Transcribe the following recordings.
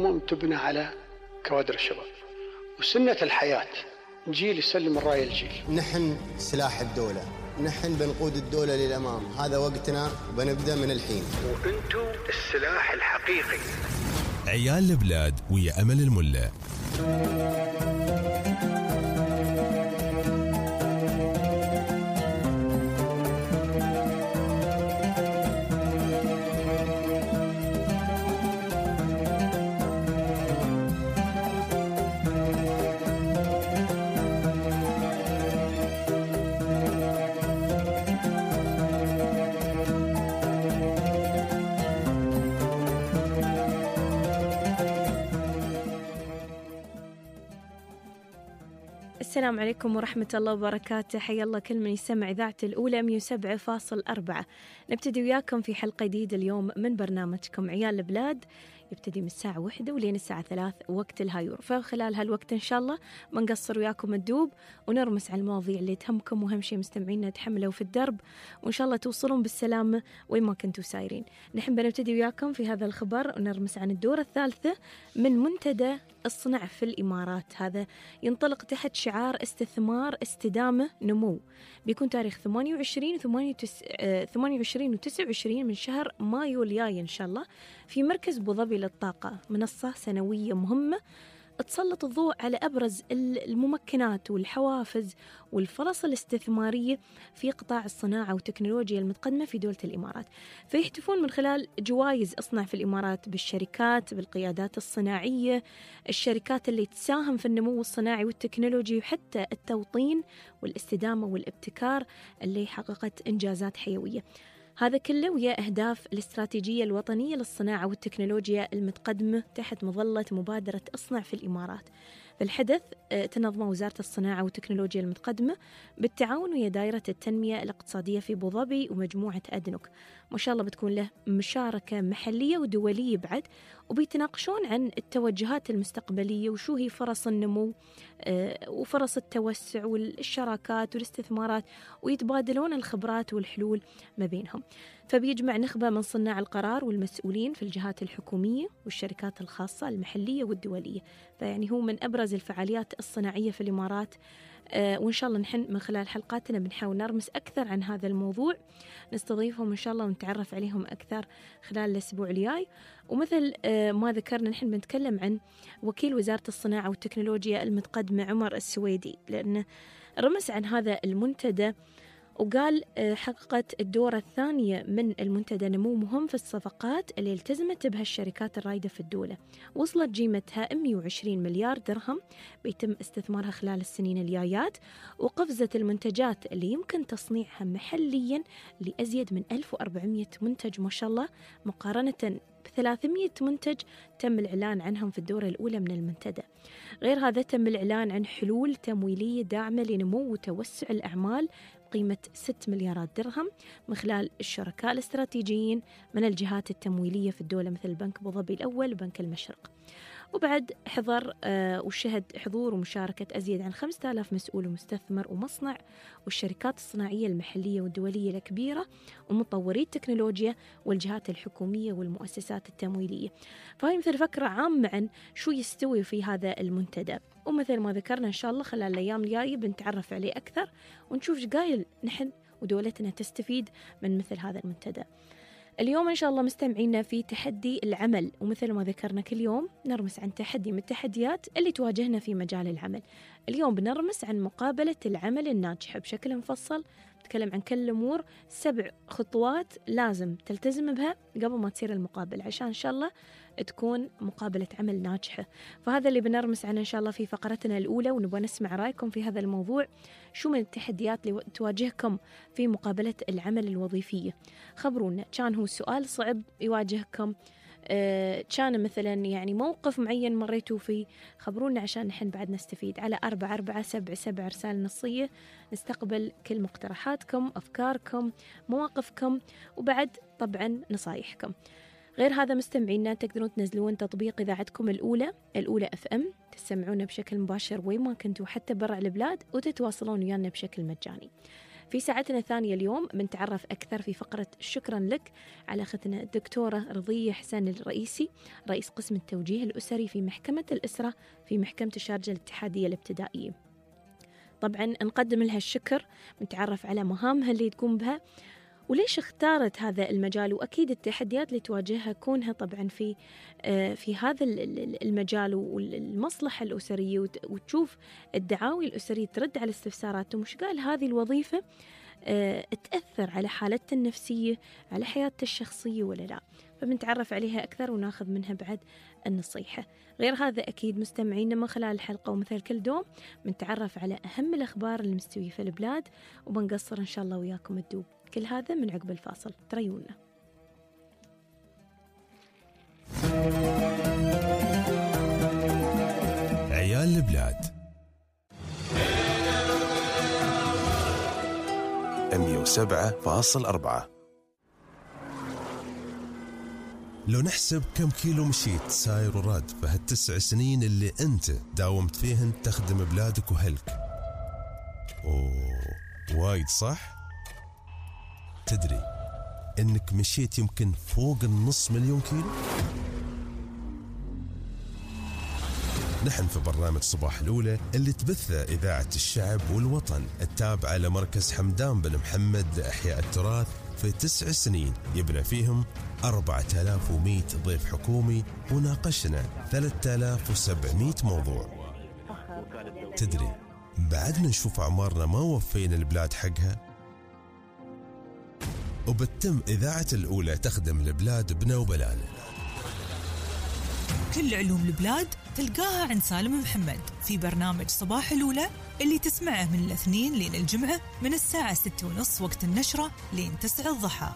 الأمم تبنى على كوادر الشباب، وسنة الحياة جيل يسلم الراية الجيل. نحن سلاح الدولة، نحن بنقود الدولة للأمام، هذا وقتنا وبنبدأ من الحين. وأنتم السلاح الحقيقي. عيال البلاد ويا أمل الملا. السلام عليكم ورحمة الله وبركاته. حيا الله كل من يسمع إذاعة الأولى 107.4. نبتدي وياكم في حلقة جديدة اليوم من برنامجكم عيال البلاد، يبتدي من الساعة 1 ولين الساعة 3 وقت الهايور. فخلال هالوقت إن شاء الله ما نقصر وياكم الدوب ونرمس على المواضيع اللي تهمكم، وأهم شيء مستمعينا تحملوا في الدرب، وإن شاء الله توصلون بالسلامة وين ما كنتوا سايرين. نحن بنبتدي وياكم في هذا الخبر ونرمس عن الدورة الثالثة من منتدى الصنع في الإمارات. هذا ينطلق تحت شعار استثمار استدامة نمو، بيكون تاريخ 28 و 29 من شهر مايو الجاي إن شاء الله في مركز أبو ظبي للطاقة. منصة سنوية مهمة تسلط الضوء على أبرز الممكنات والحوافز والفرص الاستثمارية في قطاع الصناعة والتكنولوجيا المتقدمة في دولة الإمارات. فيحتفون من خلال جوائز أصنع في الإمارات بالشركات، بالقيادات الصناعية، الشركات اللي تساهم في النمو الصناعي والتكنولوجي، وحتى التوطين والاستدامة والابتكار اللي حققت إنجازات حيوية. هذا كله ويا أهداف الاستراتيجية الوطنية للصناعة والتكنولوجيا المتقدمة تحت مظلة مبادرة أصنع في الإمارات. فالحدث تنظمه وزارة الصناعة والتكنولوجيا المتقدمة بالتعاون ويا دائرة التنمية الاقتصادية في أبو ظبي ومجموعة أدنك. ما شاء الله بتكون له مشاركة محلية ودولية بعد، وبيتناقشون عن التوجهات المستقبلية وشو هي فرص النمو وفرص التوسع والشراكات والاستثمارات، ويتبادلون الخبرات والحلول ما بينهم. فبيجمع نخبة من صناع القرار والمسؤولين في الجهات الحكومية والشركات الخاصة المحلية والدولية. فيعني هو من أبرز الفعاليات الصناعية في الإمارات. وإن شاء الله نحن من خلال حلقاتنا بنحاول نرمس أكثر عن هذا الموضوع، نستضيفهم إن شاء الله ونتعرف عليهم أكثر خلال الأسبوع الجاي. ومثل ما ذكرنا نحن بنتكلم عن وكيل وزارة الصناعة والتكنولوجيا المتقدمة عمر السويدي، لأنه رمس عن هذا المنتدى وقال حققت الدورة الثانية من المنتدى نمو مهم في الصفقات اللي التزمت بها الشركات الرائدة في الدولة، وصلت قيمتها 120 مليار درهم بيتم استثمارها خلال السنين الجايات، وقفزت المنتجات اللي يمكن تصنيعها محليا لأزيد من 1400 منتج ما شاء الله، مقارنة ب300 منتج تم الإعلان عنهم في الدورة الأولى من المنتدى. غير هذا تم الإعلان عن حلول تمويلية داعمة لنمو وتوسع الأعمال قيمة 6 مليارات درهم من خلال الشركاء الاستراتيجيين من الجهات التمويلية في الدولة مثل بنك أبو ظبي الأول وبنك المشرق. وبعد حضر وشهد حضور ومشاركة أزيد عن 5000 مسؤول ومستثمر ومصنع والشركات الصناعية المحلية والدولية الكبيرة ومطوري التكنولوجيا والجهات الحكومية والمؤسسات التمويلية. فهي مثل فكرة عامة عن شو يستوي في هذا المنتدى، ومثل ما ذكرنا إن شاء الله خلال الأيام الجاية بنتعرف عليه أكثر ونشوف إيش قايل نحن ودولتنا تستفيد من مثل هذا المنتدى. اليوم إن شاء الله مستمعينا في تحدي العمل، ومثل ما ذكرنا كل يوم نرمس عن تحدي من التحديات اللي تواجهنا في مجال العمل. اليوم بنرمس عن مقابلة العمل الناجحة بشكل مفصل، نتكلم عن كل الأمور، 7 خطوات لازم تلتزم بها قبل ما تصير المقابلة عشان إن شاء الله تكون مقابلة عمل ناجحة. فهذا اللي بنرمس عنه إن شاء الله في فقرتنا الأولى، ونبغى نسمع رأيكم في هذا الموضوع. شو من التحديات اللي تواجهكم في مقابلة العمل الوظيفية؟ خبرونا، كان هو سؤال صعب يواجهكم، كان مثلا يعني موقف معين مريتوا فيه، خبرونا عشان نحن بعد نستفيد. على 4477 رسالة نصية نستقبل كل مقترحاتكم، أفكاركم، مواقفكم، وبعد طبعا نصايحكم. غير هذا مستمعينا تقدرون تنزلون تطبيق إذاعتكم الأولى FM، تسمعونا بشكل مباشر وين ما كنتوا حتى برا البلاد، وتتواصلون ويانا بشكل مجاني. في ساعتنا الثانية اليوم بنتعرف أكثر في فقرة شكرا لك على أختنا الدكتورة رضية حسين الرئيسي، رئيس قسم التوجيه الأسري في محكمة الأسرة في محكمة الشارجة الاتحادية الابتدائية. طبعا نقدم لها الشكر، نتعرف على مهامها اللي تقوم بها وليش اختارت هذا المجال، وأكيد التحديات اللي تواجهها كونها طبعا في هذا المجال والمصلحة الأسرية، وتشوف الدعاوي الأسرية ترد على استفساراتهم، وش قال هذه الوظيفة تأثر على حالتها النفسية، على حياتها الشخصية ولا لا. فبنتعرف عليها أكثر وناخذ منها بعد النصيحة. غير هذا أكيد مستمعينا من خلال الحلقة ومثل كل دوم بنتعرف على أهم الأخبار المستوية في البلاد، وبنقصر إن شاء الله وياكم الدوب. كل هذا من عقب الفاصل، تريونا. عيال البلاد 107.4. لو نحسب كم كيلو مشيت ساير وراد في هال9 سنين اللي أنت داومت فيهن تخدم بلادك وهلك، وايد صح؟ تدري إنك مشيت يمكن فوق 500,000 كيلو؟ نحن في برنامج صباح الأولى اللي تبثه إذاعة الشعب والوطن التابعة لمركز حمدان بن محمد لإحياء التراث، في 9 سنين يبنى فيهم 4100 ضيف حكومي، وناقشنا 3700 موضوع. تدري بعدنا نشوف أعمارنا ما وفينا البلاد حقها، وبتم إذاعة الأولى تخدم البلاد بنوبلانا. كل علوم البلاد تلقاها عند سالم محمد في برنامج صباح الأولى اللي تسمعه من الاثنين لين الجمعة من الساعة 6:30 وقت النشرة لين 9 الضحى.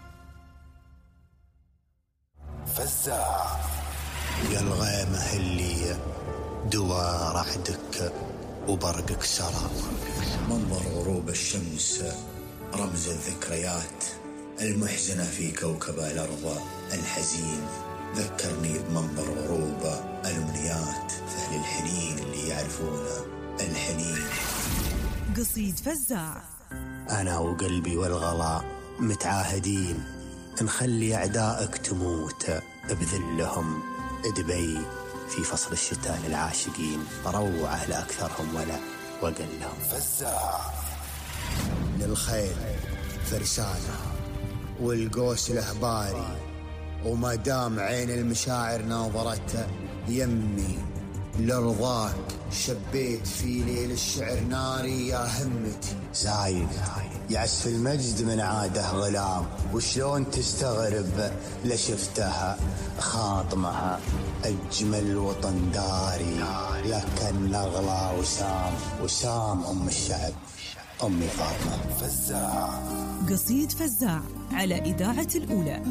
فزاع يا الغيمة اللي دوار رعدك وبرقك سرى، منظر غروب الشمس رمز الذكريات المحزنة في كوكب الأرض الحزين، ذكرني بمنظر غروب الأمنيات، فهل الحنين اللي يعرفون الحنين. قصيد فزاع. أنا وقلبي والغلاء متعاهدين نخلي أعدائك تموت بذلهم، دبي في فصل الشتاء للعاشقين روعة لأكثرهم ولا وقلهم. فزاع للخيل فرسانة والقوس الأهباري، وما دام عين المشاعر ناظرته يمي لرضاك شبيت في ليل الشعر ناري يا همتي. زايد يعس في المجد من عاده غلام، وشلون تستغرب لشفتها خاطمها أجمل وطن داري، لكن أغلى وسام أم الشعب أمي فاطمة. فزاع قصيد فزاع على إذاعة الأولى.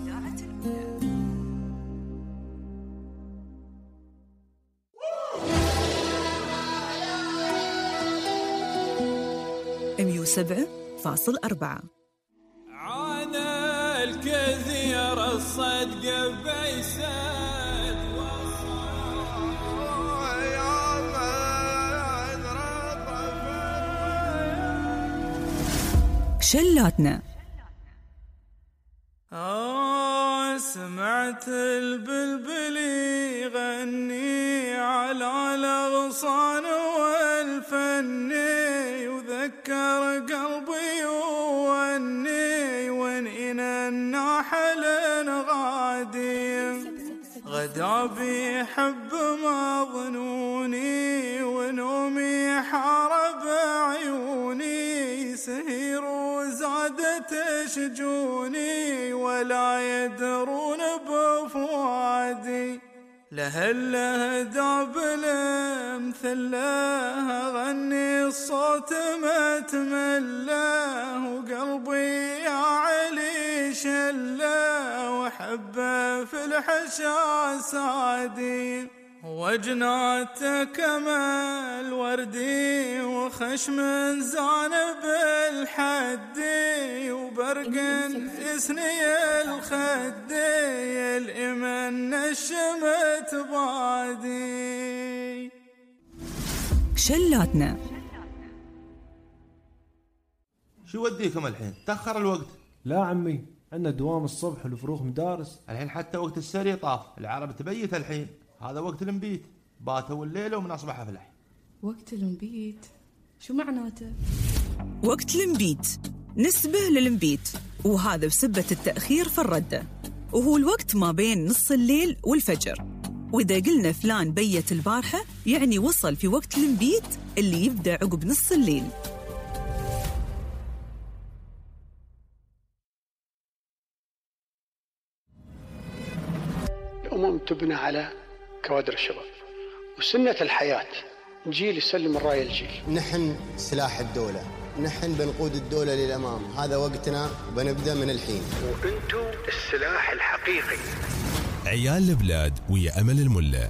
107.4. عاد الكثير الصدق بيسد شلاتنا. سمعت البلبل يغني على الأغصان والفني، وذكر قلبي واني وإن النحل غادي، غدا بيحب مظنوني ونومي حارب عيوني، سهير وزادت شجوني ولا يدرون بفؤادي، لهله دابل مثله غني الصوت متمله، وقلبي يا علي شله وحبه في الحشا سادي، وجناتك مال وردي وخشم زانب الحدي، وبرق يسني الخدي الإمن الشمت بادي. شلاتنا. شو وديكم الحين؟ تأخر الوقت. لا عمي، عندنا دوام الصبح والفروخ مدارس. الحين حتى وقت السري طاف، العرب تبيت الحين، هذا وقت المبيت، باتوا الليلة ومن أصبح أفلح. وقت المبيت شو معناته؟ وقت المبيت نسبة للمبيت، وهذا بسبة التأخير في الردة، وهو الوقت ما بين نص الليل والفجر. وإذا قلنا فلان بيت البارحة يعني وصل في وقت المبيت اللي يبدأ عقب نص الليل. الأمم تبنى على كوادر الشباب، وسنة الحياة جيل يسلم الراية الجيل. نحن سلاح الدولة، نحن بنقود الدولة للأمام، هذا وقتنا وبنبدأ من الحين. وأنتم السلاح الحقيقي. عيال البلاد ويا أمل الملا.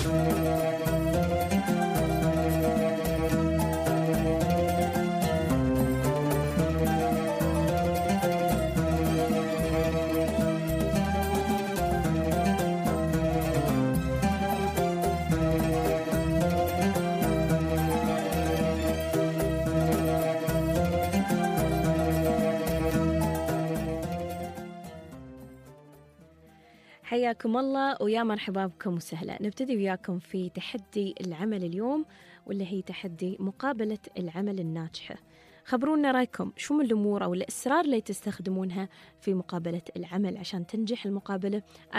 حياكم الله ويا مرحبا بكم وسهلا. نبتدي وياكم في تحدي العمل اليوم، واللي هي تحدي مقابلة العمل الناجحة. خبرونا رايكم، شو من الأمور أو الأسرار اللي تستخدمونها في مقابلة العمل عشان تنجح المقابلة؟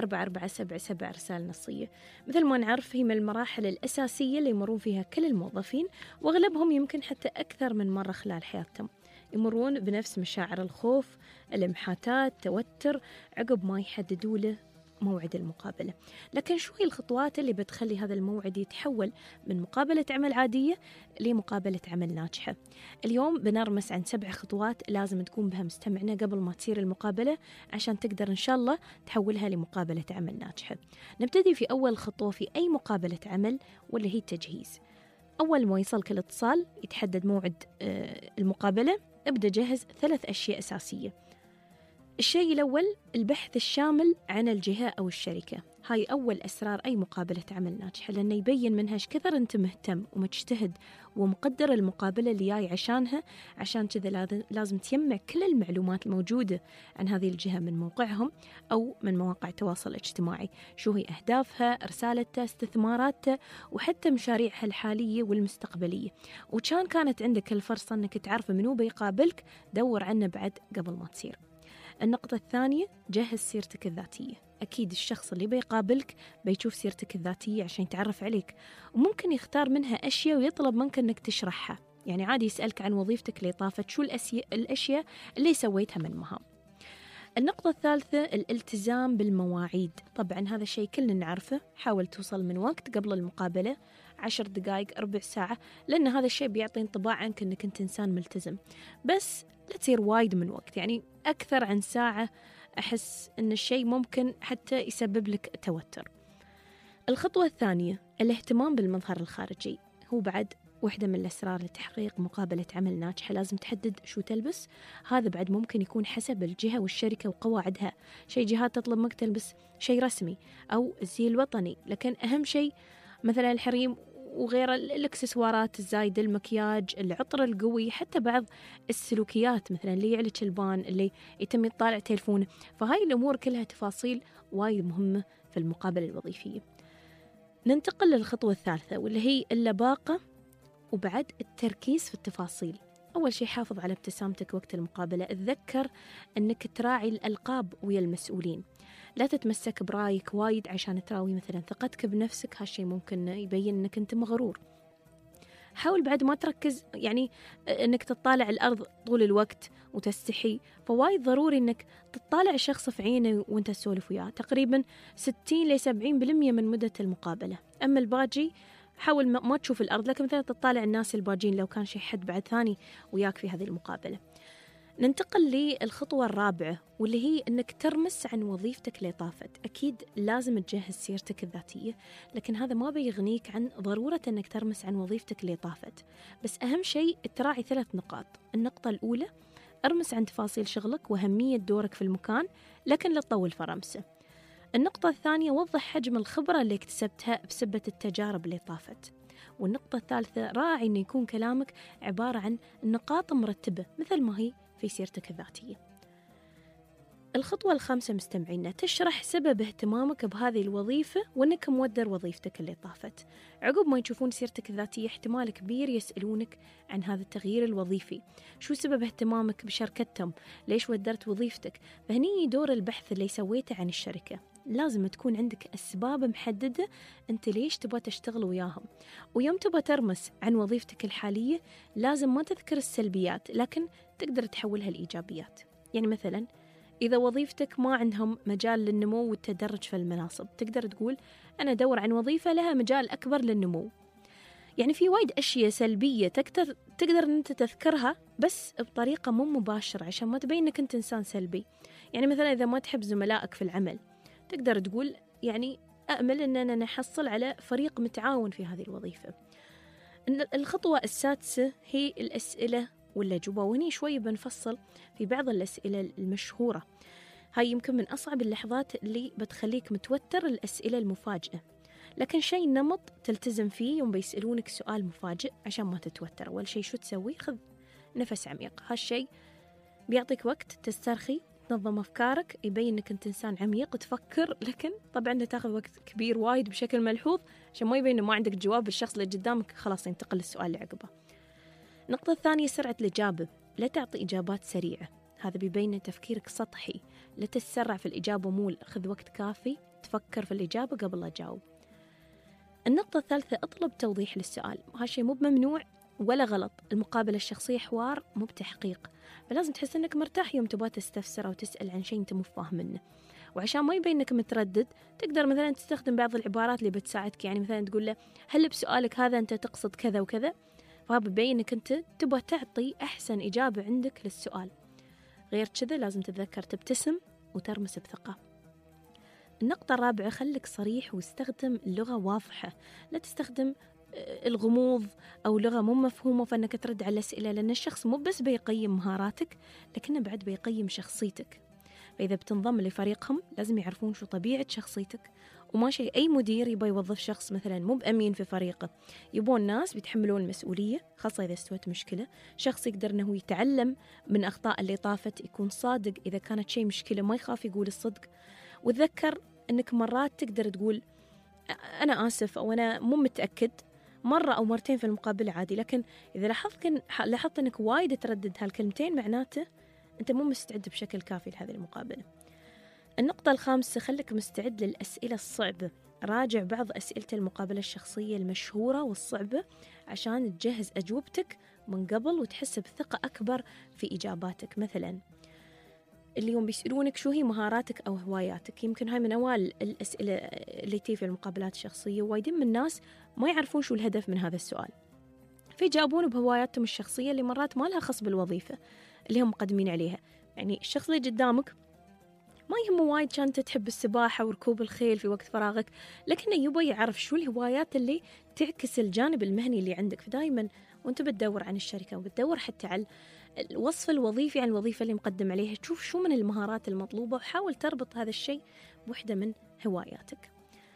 4477 رسالة نصية. مثل ما نعرف هي من المراحل الأساسية اللي يمرون فيها كل الموظفين، وأغلبهم يمكن حتى أكثر من مرة خلال حياتهم يمرون بنفس مشاعر الخوف، الانحطاط، التوتر عقب ما يحددوا له موعد المقابلة. لكن شو هي الخطوات اللي بتخلي هذا الموعد يتحول من مقابلة عمل عادية لمقابلة عمل ناجحة؟ اليوم بنرمس عن 7 خطوات لازم تكون بها مستمعنا قبل ما تصير المقابلة عشان تقدر إن شاء الله تحولها لمقابلة عمل ناجحة. نبتدي في أول خطوة في أي مقابلة عمل، واللي هي التجهيز. أول ما يصلك الاتصال يتحدد موعد المقابلة، ابدأ جهز 3 أشياء أساسية. الشيء الأول البحث الشامل عن الجهة أو الشركة. هاي أول أسرار أي مقابلة عمل ناجحة، لأنه يبين منها إيش كثر أنت مهتم ومجتهد ومقدر المقابلة اللي جاي عشانها. عشان كذا لازم تجمع كل المعلومات الموجودة عن هذه الجهة من موقعهم أو من مواقع التواصل الاجتماعي، شو هي أهدافها، رسالتها، استثماراتها، وحتى مشاريعها الحالية والمستقبلية. وكان كانت عندك الفرصة أنك تعرف منو بيقابلك، دور عنه بعد قبل ما تصير. النقطة الثانية جهز سيرتك الذاتية. أكيد الشخص اللي بيقابلك بيشوف سيرتك الذاتية عشان يتعرف عليك، وممكن يختار منها أشياء ويطلب منك أنك تشرحها. يعني عادي يسألك عن وظيفتك اللي طافت، شو الأشياء اللي سويتها من مهام. النقطة الثالثة الالتزام بالمواعيد. طبعا هذا الشيء كلنا نعرفه، حاول توصل من وقت قبل المقابلة 10 دقائق، ربع ساعة، لأن هذا الشيء بيعطي انطباع عنك أنك أنت إنسان ملتزم. بس لا تصير وايد من وقت، يعني أكثر عن ساعة أحس أن الشيء ممكن حتى يسبب لك توتر. الخطوة الثانية الاهتمام بالمظهر الخارجي. هو بعد واحدة من الأسرار لتحقيق مقابلة عمل ناجحة. لازم تحدد شو تلبس. هذا بعد ممكن يكون حسب الجهة والشركة وقواعدها. شيء جهات تطلب منك تلبس شيء رسمي أو الزي الوطني، لكن أهم شيء مثلا الحريم وغير الإكسسوارات الزايدة، المكياج، العطر القوي، حتى بعض السلوكيات مثلا اللي يعلج البان، اللي يتم يطالع تلفونه. فهاي الأمور كلها تفاصيل وايد مهمة في المقابلة الوظيفية. ننتقل للخطوة الثالثة، واللي هي اللباقة وبعد التركيز في التفاصيل. أول شيء حافظ على ابتسامتك وقت المقابلة. اتذكر أنك تراعي الألقاب ويا المسؤولين، لا تتمسك برايك وايد عشان تراوي مثلا ثقتك بنفسك. هالشيء ممكن يبين أنك أنت مغرور. حاول بعد ما تركز يعني أنك تطالع الأرض طول الوقت وتستحي. فوايد ضروري أنك تطالع الشخص في عينه وانت تسولف وياه تقريبا 60 ل 70% من مدة المقابلة. أما الباجي حاول ما تشوف الأرض، لكن مثلا تطالع الناس الباجين لو كان شيء حد بعد ثاني وياك في هذه المقابلة. ننتقل للخطوة الرابعة، واللي هي أنك ترمس عن وظيفتك اللي طافت. أكيد لازم تجهز سيرتك الذاتية، لكن هذا ما بيغنيك عن ضرورة أنك ترمس عن وظيفتك اللي طافت. بس أهم شيء تراعي 3 نقاط. النقطة الأولى ارمس عن تفاصيل شغلك وأهمية دورك في المكان، لكن لا تطول في رمسه. النقطة الثانية وضح حجم الخبرة اللي اكتسبتها بسبة التجارب اللي طافت. والنقطة الثالثة راعي أن يكون كلامك عبارة عن نقاط مرتبة مثل ما هي في سيرتك الذاتية. الخطوة الخامسة مستمعينا، تشرح سبب اهتمامك بهذه الوظيفة وأنك مودر وظيفتك اللي طافت. عقب ما يشوفون سيرتك الذاتية احتمال كبير يسألونك عن هذا التغيير الوظيفي، شو سبب اهتمامك بشركتهم، ليش ودرت وظيفتك. فهني دور البحث اللي سويته عن الشركة، لازم تكون عندك أسباب محددة أنت ليش تبغى تشتغل وياهم. ويوم تبغى ترمس عن وظيفتك الحالية لازم ما تذكر السلبيات، لكن تقدر تحولها لإيجابيات. يعني مثلاً إذا وظيفتك ما عندهم مجال للنمو والتدرج في المناصب، تقدر تقول أنا أدور عن وظيفة لها مجال أكبر للنمو. يعني في وايد أشياء سلبية تقدر أن أنت تذكرها بس بطريقة مو مباشرة عشان ما تبين أنك أنت إنسان سلبي. يعني مثلا إذا ما تحب زملائك في العمل، تقدر تقول يعني أأمل أننا نحصل على فريق متعاون في هذه الوظيفة. الخطوة السادسة هي الأسئلة والأجوبة، وهني شوي بنفصل في بعض الأسئلة المشهورة. هاي يمكن من أصعب اللحظات اللي بتخليك متوتر، الأسئلة المفاجئة، لكن شيء نمط تلتزم فيه يوم بيسألونك سؤال مفاجئ عشان ما تتوتر. أول شيء شو تسوي؟ خذ نفس عميق. هالشيء بيعطيك وقت تسترخي، تنظم أفكارك، يبين أنك أنت إنسان عميق تفكر، لكن طبعا تاخذ وقت كبير وايد بشكل ملحوظ عشان ما يبين أنه ما عندك جواب. الشخص اللي قدامك خلاص ينتقل للسؤال اللي عقبه. النقطة الثانية سرعة الإجابة، لا تعطي إجابات سريعة، هذا بيبين أن تفكيرك سطحي. لا تتسرع في الإجابة، مول خذ وقت كافي تفكر في الإجابة قبل لا تجاوب. النقطة الثالثة اطلب توضيح للسؤال، هالشيء مو بممنوع ولا غلط. المقابلة الشخصية حوار مو بتحقيق، فلازم تحس أنك مرتاح يوم تبغى تستفسر أو تسأل عن شيء أنت مو فاهم منه. وعشان ما يبين أنك متردد تقدر مثلا تستخدم بعض العبارات اللي بتساعدك. يعني مثلا تقول له هل بسؤالك هذا أنت تقصد كذا وكذا، فهذا بيبين أنك أنت تبغى تعطي أحسن إجابة عندك للسؤال. غير كذا لازم تتذكر تبتسم وترمس بثقة. النقطة الرابعة، خليك صريح واستخدم لغة واضحة، لا تستخدم الغموض أو لغة مو مفهومة فإنك ترد على الأسئلة، لأن الشخص مو بس بيقيم مهاراتك لكنه بعد بيقيم شخصيتك. فإذا بتنضم لفريقهم لازم يعرفون شو طبيعة شخصيتك، وما شيء أي مدير يبغى يوظف شخص مثلا مو بأمين في فريقه. يبون ناس بيتحملون المسؤولية، خاصة إذا استوت مشكلة. شخص يقدر أنه يتعلم من أخطاء اللي طافت، يكون صادق إذا كانت شيء مشكلة، ما يخاف يقول الصدق. وتذكر أنك مرات تقدر تقول أنا آسف أو أنا مو متأكد مرة أو مرتين في المقابلة عادي، لكن إذا لاحظت أنك وايد تردد هالكلمتين معناته أنت مو مستعد بشكل كافي لهذه المقابلة. النقطة الخامسة، خلك مستعد للأسئلة الصعبة. راجع بعض أسئلة المقابلة الشخصية المشهورة والصعبة عشان تجهز أجوبتك من قبل وتحس بثقة أكبر في إجاباتك. مثلا اليوم بيسألونك شو هي مهاراتك أو هواياتك، يمكن هاي من أوائل الأسئلة اللي تيجي في المقابلات الشخصية. وايدين من الناس ما يعرفون شو الهدف من هذا السؤال، فيجاوبون بهواياتهم الشخصية اللي مرات ما لها خص بالوظيفة اللي هم مقدمين عليها. يعني الشخص اللي قدامك ما يهمه وايد كانت تحب السباحة وركوب الخيل في وقت فراغك، لكنه يبغى يعرف شو الهوايات اللي تعكس الجانب المهني اللي عندك. فدايما وانت بتدور عن الشركة وبتدور حتى على الوصف الوظيفي عن الوظيفة اللي مقدم عليها، تشوف شو من المهارات المطلوبة وحاول تربط هذا الشيء بوحدة من هواياتك.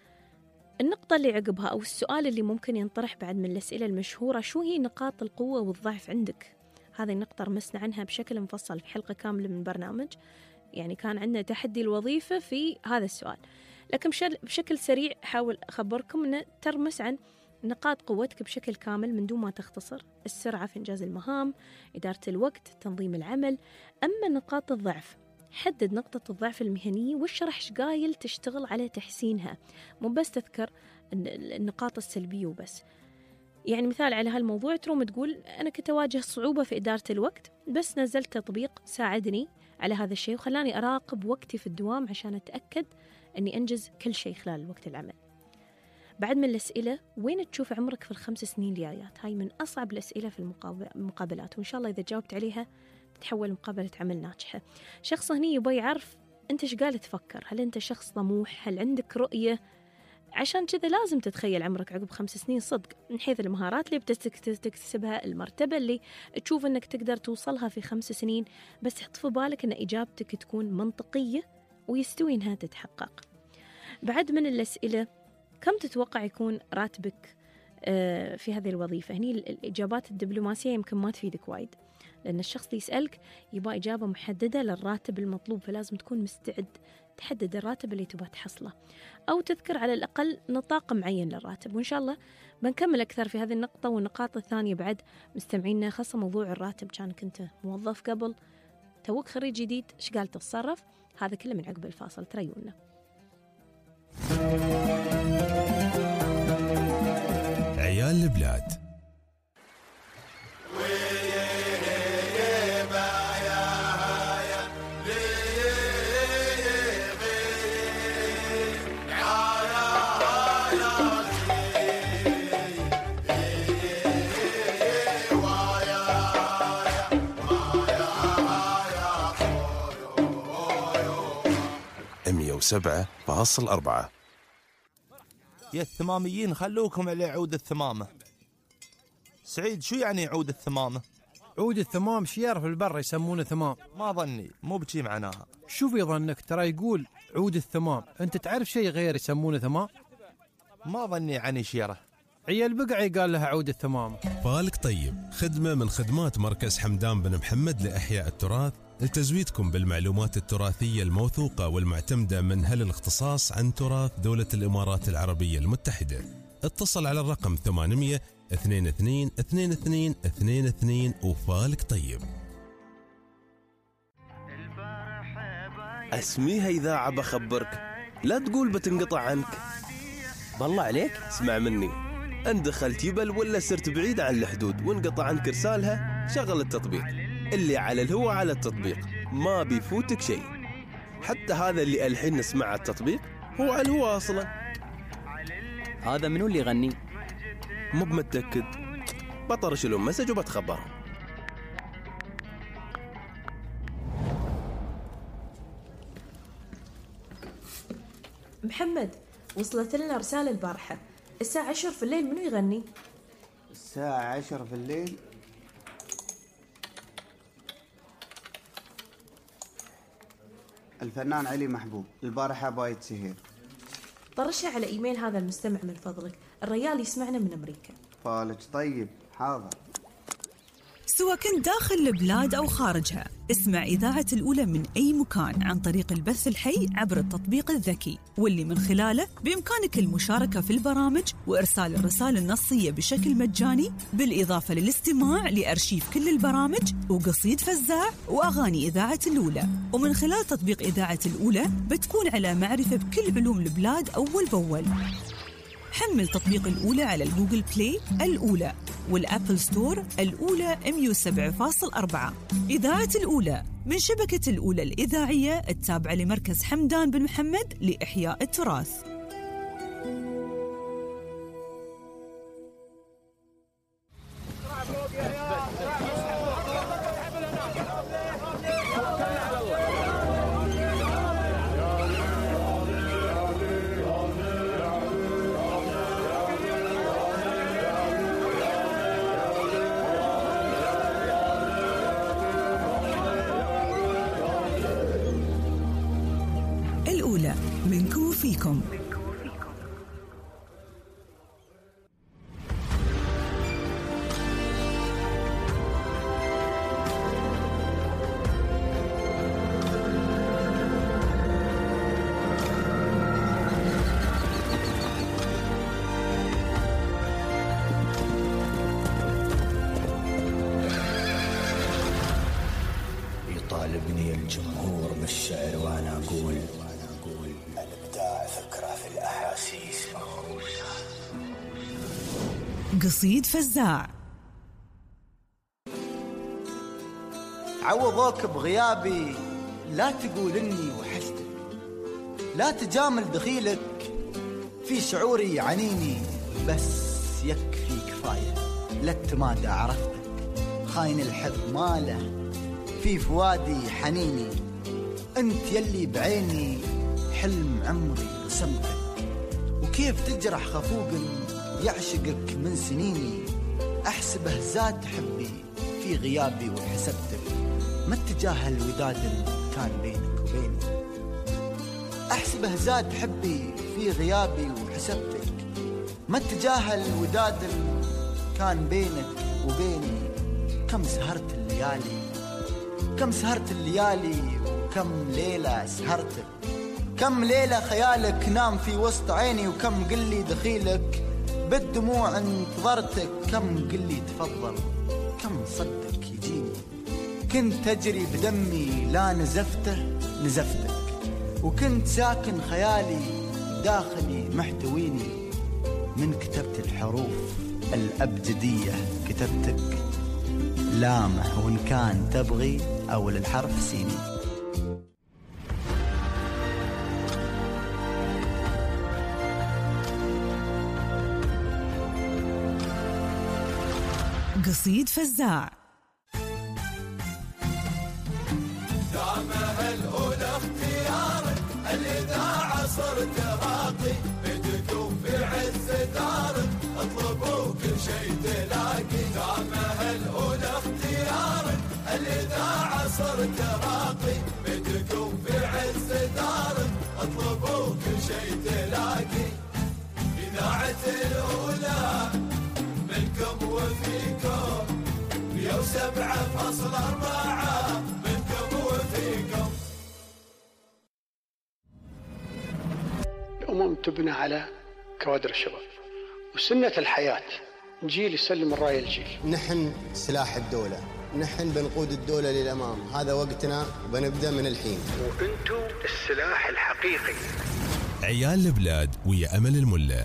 النقطة اللي عقبها أو السؤال اللي ممكن ينطرح بعد من الأسئلة المشهورة، شو هي نقاط القوة والضعف عندك؟ هذه النقطة رمسنا عنها بشكل مفصل في حلقة كاملة من برنامج، يعني كان عندنا تحدي الوظيفة في هذا السؤال، لكن بشكل سريع حاول أخبركم أن ترمس عن نقاط قوتك بشكل كامل من دون ما تختصر. السرعة في إنجاز المهام، إدارة الوقت، تنظيم العمل. أما نقاط الضعف، حدد نقطة الضعف المهنية واشرح ايش قايل تشتغل على تحسينها، مو بس تذكر النقاط السلبية وبس. يعني مثال على هالموضوع، تروم تقول أنا كنت أواجه صعوبة في إدارة الوقت، بس نزلت تطبيق ساعدني على هذا الشيء وخلاني أراقب وقتي في الدوام عشان أتأكد أني أنجز كل شيء خلال وقت العمل. بعد من الأسئلة، وين تشوف عمرك في ال5 سنين الجايات؟ هاي من أصعب الأسئلة في المقابلات، وإن شاء الله إذا جاوبت عليها تتحول مقابلة عمل ناجحة. شخص هني يبغى يعرف أنت إيش قاعد تفكر، هل أنت شخص طموح، هل عندك رؤية؟ عشان كذا لازم تتخيل عمرك عقب 5 سنين صدق، من حيث المهارات اللي بتكتسبها، المرتبة اللي تشوف أنك تقدر توصلها في 5 سنين، بس حط في بالك أن إجابتك تكون منطقية ويستوي أنها تتحقق. بعد من الأسئلة، كم تتوقع يكون راتبك في هذه الوظيفة؟ هني الإجابات الدبلوماسية يمكن ما تفيدك وايد، لأن الشخص اللي يسألك يبغى إجابة محددة للراتب المطلوب، فلازم تكون مستعد تحدد الراتب اللي تبغى تحصله، أو تذكر على الأقل نطاق معين للراتب. وإن شاء الله بنكمل أكثر في هذه النقطة والنقاط الثانية بعد مستمعينا، خاصة موضوع الراتب. كانك أنت موظف قبل، توك خريج جديد، إيش قال تتصرف؟ هذا كله من عقب الفاصل، تريونا. عيال البلاد. .4 يا الثماميين خلوكم على عود الثمامة. سعيد، شو يعني عود الثمامة؟ عود الثمام شيار في البر يسمونه ثمام. ما ظني، مو بشي معناها. شو في ظنك؟ ترى يقول عود الثمام، انت تعرف شيء غير يسمونه ثمام؟ ما ظني يعني شيره. عيال بقعي قال لها عود الثمام. فالك طيب، خدمة من خدمات مركز حمدان بن محمد لإحياء التراث لتزويدكم بالمعلومات التراثية الموثوقة والمعتمدة من هل الاختصاص عن تراث دولة الإمارات العربية المتحدة. اتصل على الرقم 800 22 22 22 وفالك طيب. اسميها إذاعة بخبرك، لا تقول بتنقطع عنك. بالله عليك اسمع مني، ان دخلت يبل ولا صرت بعيد عن الحدود وانقطع عنك رسالها، شغل التطبيق اللي على الهوا على التطبيق، ما بيفوتك شيء. حتى هذا اللي الحين نسمع على التطبيق هو على الهوا اصلا. هذا منو اللي يغني؟ مو بمتأكد، بطرش لهم مسج وبتخبرهم. محمد، وصلت لنا رسالة البارحة، الساعة 10 في الليل منو يغني؟ الساعة 10 في الليل؟ الفنان علي محبوب، البارحة بايت سهير. طرشها على إيميل هذا المستمع من فضلك، الريال يسمعنا من أمريكا. فالك طيب، حاضر. سواء كنت داخل البلاد أو خارجها، اسمع إذاعة الأولى من أي مكان عن طريق البث الحي عبر التطبيق الذكي، واللي من خلاله بإمكانك المشاركة في البرامج وإرسال الرسائل النصية بشكل مجاني، بالإضافة للاستماع لأرشيف كل البرامج وقصيد فزاع وأغاني إذاعة الأولى. ومن خلال تطبيق إذاعة الأولى بتكون على معرفة بكل علوم البلاد أول بأول. حمل تطبيق الأولى على الجوجل بلاي الأولى والأبل ستور الأولى 107.4. إذاعة الأولى من شبكة الأولى الإذاعية التابعة لمركز حمدان بن محمد لإحياء التراث. الأولى منكم وفيكم. يطالبني الجمهور بالشعر وانا اقول الابداع فكره في الاحاسيس مغروسه. قصيد فزاع. عوضوك بغيابي، لا تقول اني وحشتك، لا تجامل دخيلك في شعوري يعنيني، بس يكفي كفايه لا تمادى عرفتك، خاين الحب ماله في فوادي حنيني، انت يلي بعيني حلم عمري رسمتك، وكيف تجرح خفوق يعشقك من سنيني، احسبه زاد حبي في غيابي وحسبتك، ما تجاهل وداد كان بينك وبيني، احسبه زاد حبي في غيابي وحسبتك، ما تجاهل وداد كان بينك وبيني، كم سهرت الليل ليالي، كم سهرت الليالي وكم ليلة سهرتك، كم ليلة خيالك نام في وسط عيني، وكم قلي دخيلك بالدموع انتظرتك، كم قلي تفضل كم صدق يجيني، كنت تجري بدمي لا نزفتك، وكنت ساكن خيالي داخلي محتويني، من كتبت الحروف الأبجدية كتبتك، لامح وإن كان تبغي أول الحرف سيني. قصيد فزاع. دامها الأولى اختيارك، الإذاعة صرت راقي، بدكم في عز دارك، اطلبوا كل شيء تلاقي. دامها الأولى اختيارك، الإذاعة صرت راقي، بدكم في عز دارك، اطلبوا كل شيء تلاقي. إذاعة الأولى منكم وفيكم، 107.4 منكم وفيكم. الأمم تبنى على كوادر الشباب، وسنة الحياة جيل يسلم الراية الجيل. نحن سلاح الدولة، نحن بنقود الدولة للأمام، هذا وقتنا وبنبدأ من الحين. وأنتم السلاح الحقيقي. عيال البلاد ويا أمل الملا.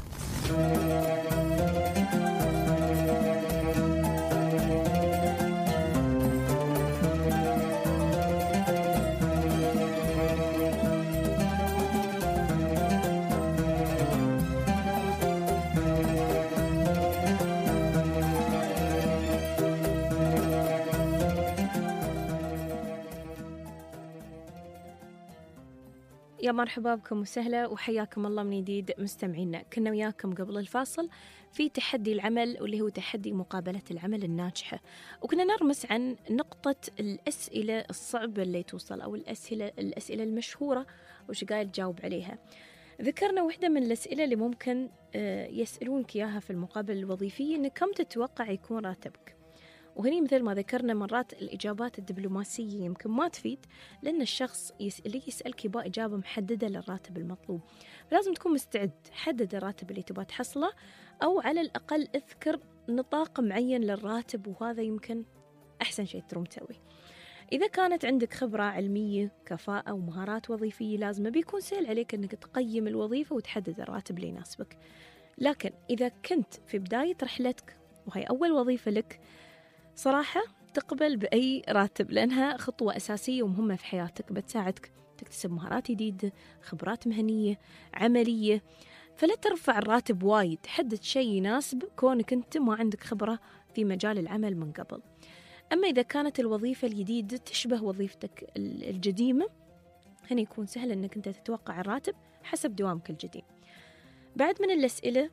يا مرحبا بكم وسهلا وحياكم الله من جديد مستمعينا. كنا وياكم قبل الفاصل في تحدي العمل واللي هو تحدي مقابلة العمل الناجحة، وكنا نرمس عن نقطة الأسئلة الصعبة اللي توصل أو الأسئلة المشهورة وش قاعد تجاوب عليها. ذكرنا واحدة من الأسئلة اللي ممكن يسألونك إياها في المقابلة الوظيفية، إن كم تتوقع يكون راتبك؟ وهني مثل ما ذكرنا مرات الإجابات الدبلوماسية يمكن ما تفيد، لأن الشخص اللي يسألك يبغى إجابة محددة للراتب المطلوب، فلازم تكون مستعد. حدد الراتب اللي تبغى تحصله، أو على الأقل اذكر نطاق معين للراتب، وهذا يمكن أحسن شيء تروم تسوي. إذا كانت عندك خبرة علمية، كفاءة ومهارات وظيفية لازمة، بيكون سهل عليك أنك تقيم الوظيفة وتحدد الراتب اللي يناسبك. لكن إذا كنت في بداية رحلتك وهي أول وظيفة لك، صراحة تقبل بأي راتب، لأنها خطوة أساسية ومهمة في حياتك، بتساعدك تكتسب مهارات جديدة، خبرات مهنية عملية. فلا ترفع الراتب وايد، حدد شيء يناسب كونك أنت ما عندك خبرة في مجال العمل من قبل. أما إذا كانت الوظيفة الجديدة تشبه وظيفتك القديمة، هنا يكون سهل أنك أنت تتوقع الراتب حسب دوامك الجديد. بعد من الأسئلة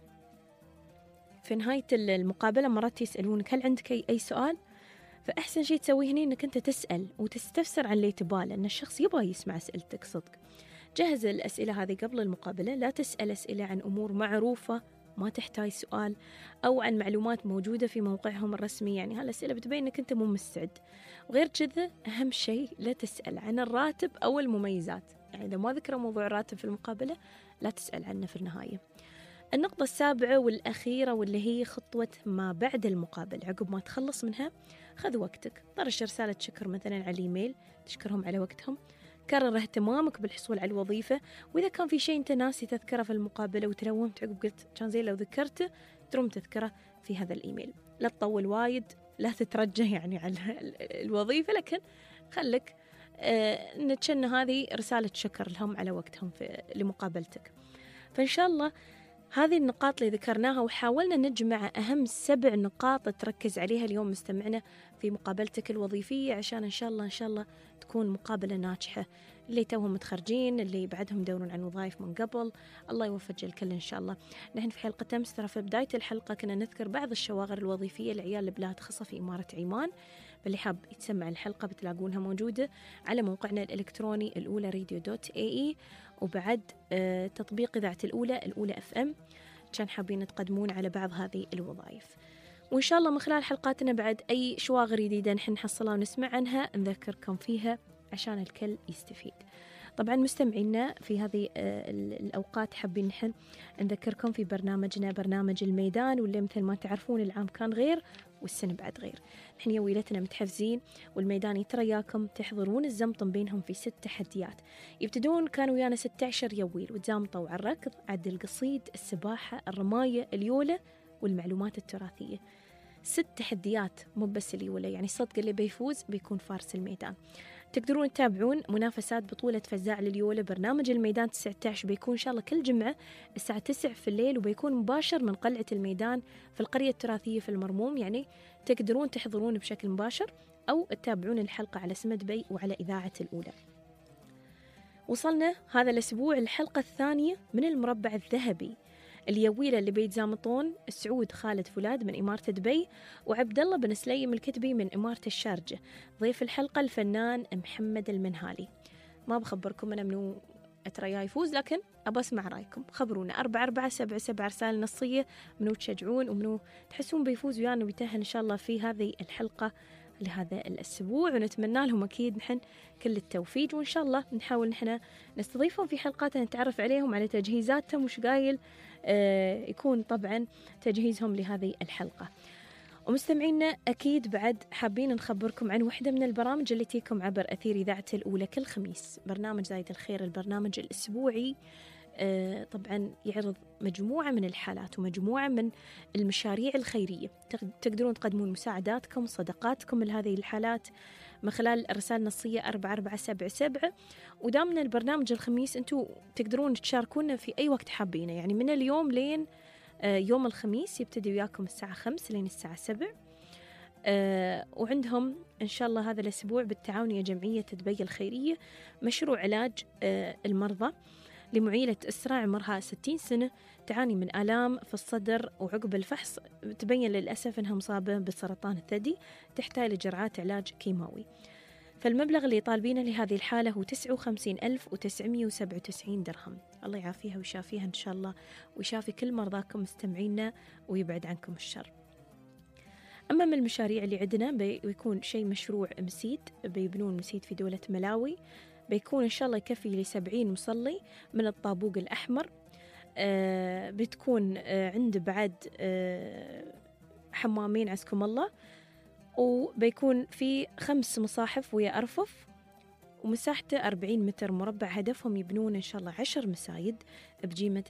في نهاية المقابلة مرات يسألونك هل عندك أي سؤال؟ فأحسن شيء تسويه هنا أنك أنت تسأل وتستفسر عن اللي تباه، لأن الشخص يبغى يسمع أسئلتك صدق. جهز الأسئلة هذه قبل المقابلة، لا تسأل أسئلة عن أمور معروفة ما تحتاج سؤال، أو عن معلومات موجودة في موقعهم الرسمي، يعني هالأسئلة بتبين أنك أنت مو مستعد. وغير كذا أهم شيء لا تسأل عن الراتب أو المميزات، يعني إذا ما ذكر موضوع الراتب في المقابلة لا تسأل عنه في النهاية. النقطة السابعة والأخيرة واللي هي خطوة ما بعد المقابلة، عقب ما تخلص منها خذ وقتك، طرش رسالة شكر مثلا على الإيميل تشكرهم على وقتهم، كرر اهتمامك بالحصول على الوظيفة، وإذا كان في شيء أنت ناسي تذكره في المقابلة وتلومت عقب قلت كان زي لو ذكرته، تروم تذكره في هذا الإيميل. لا تطول وايد، لا تترجى يعني على الوظيفة، لكن خلك نتشن هذه رسالة شكر لهم على وقتهم لمقابلتك. فإن شاء الله هذه النقاط اللي ذكرناها وحاولنا نجمع أهم 7 نقاط تركز عليها اليوم مستمعنا في مقابلتك الوظيفية، عشان إن شاء الله تكون مقابلة ناجحة. اللي توهم متخرجين، اللي بعدهم يدورون عن وظائف من قبل، الله يوفق الكل إن شاء الله. نحن في حلقة أمس ترى في بداية الحلقة كنا نذكر بعض الشواغر الوظيفية لعيال البلاد، خاصة في إمارة عمان. باللي حاب يتسمع الحلقة بتلاقونها موجودة على موقعنا الإلكتروني الأولى radio.ae، وبعد تطبيق إذاعة الأولى FM، كان حابين تقدمون على بعض هذه الوظائف. وإن شاء الله من خلال حلقاتنا بعد أي شواغر جديدة نحن نحصلها ونسمع عنها نذكركم فيها عشان الكل يستفيد. طبعا مستمعينا في هذه الأوقات حابين نحن نذكركم في برنامجنا برنامج الميدان، واللي مثل ما تعرفون العام كان غير والسنة بعد غير. نحن يويلتنا متحفزين والميدان يترياكم تحضرون الزمطم بينهم في 6 تحديات يبتدون. كانوا ويانا 16 يويل وتزامطوا على الركض، عد القصيد، السباحة، الرماية، اليولة والمعلومات التراثية. 6 تحديات مو بس اليولة، يعني صدق اللي بيفوز بيكون فارس الميدان. تقدرون تتابعون منافسات بطولة فزاع لليولة. برنامج الميدان 19 بيكون إن شاء الله كل جمعة الساعة 9 في الليل، وبيكون مباشر من قلعة الميدان في القرية التراثية في المرموم. يعني تقدرون تحضرون بشكل مباشر أو تتابعون الحلقة على سمد بي وعلى إذاعة الأولى. وصلنا هذا الأسبوع الحلقة الثانية من المربع الذهبي. اليويلة اللي بيتزامطون السعود خالد فولاد من إمارة دبي وعبد الله بن سليم الكتبي من إمارة الشارجة. ضيف الحلقة الفنان محمد المنهالي. ما بخبركم أنا منو أتريا يفوز، لكن أبى أسمع رأيكم. خبرونا 4477 رسالة نصية منو تشجعون ومنو تحسون بيفوز ويانا ويتأهل إن شاء الله في هذه الحلقة لهذا الأسبوع، ونتمنى لهم أكيد نحن كل التوفيق، وإن شاء الله نحاول نحن نستضيفهم في حلقاتنا نتعرف عليهم على تجهيزاتهم وش قايل يكون طبعا تجهيزهم لهذه الحلقة. ومستمعينا أكيد بعد حابين نخبركم عن واحدة من البرامج اللي تيكم عبر أثير إذاعة الأولى كل خميس، برنامج زايد الخير، البرنامج الأسبوعي. طبعا يعرض مجموعة من الحالات ومجموعة من المشاريع الخيرية. تقدرون تقدمون مساعداتكم وصدقاتكم لهذه الحالات من خلال الرسالة النصية 4477. ودامنا البرنامج الخميس أنتوا تقدرون تشاركونا في أي وقت حابينه، يعني من اليوم لين يوم الخميس يبتدي وياكم الساعة 5 لين الساعة 7. وعندهم إن شاء الله هذا الأسبوع بالتعاون يا جمعية دبي الخيرية مشروع علاج المرضى لمعيلة أسرة عمرها 60 سنة تعاني من آلام في الصدر، وعقب الفحص تبين للأسف أنها مصابة بسرطان الثدي تحتاج لجرعات علاج كيماوي. فالمبلغ اللي طالبينه لهذه الحالة هو 59,997 درهم. الله يعافيها ويشافيها إن شاء الله، ويشافي كل مرضاكم مستمعينا ويبعد عنكم الشر. أما من المشاريع اللي عندنا بيكون شيء مشروع مسيد، بيبنون مسيد في دولة ملاوي، بيكون إن شاء الله يكفي ل70 مصلي من الطابوق الأحمر. بتكون عند بعد حمامين عزكم الله، وبيكون في 5 مصاحف ويا أرفف، ومساحته 40 متر مربع. هدفهم يبنون إن شاء الله 10 مسايد بقيمة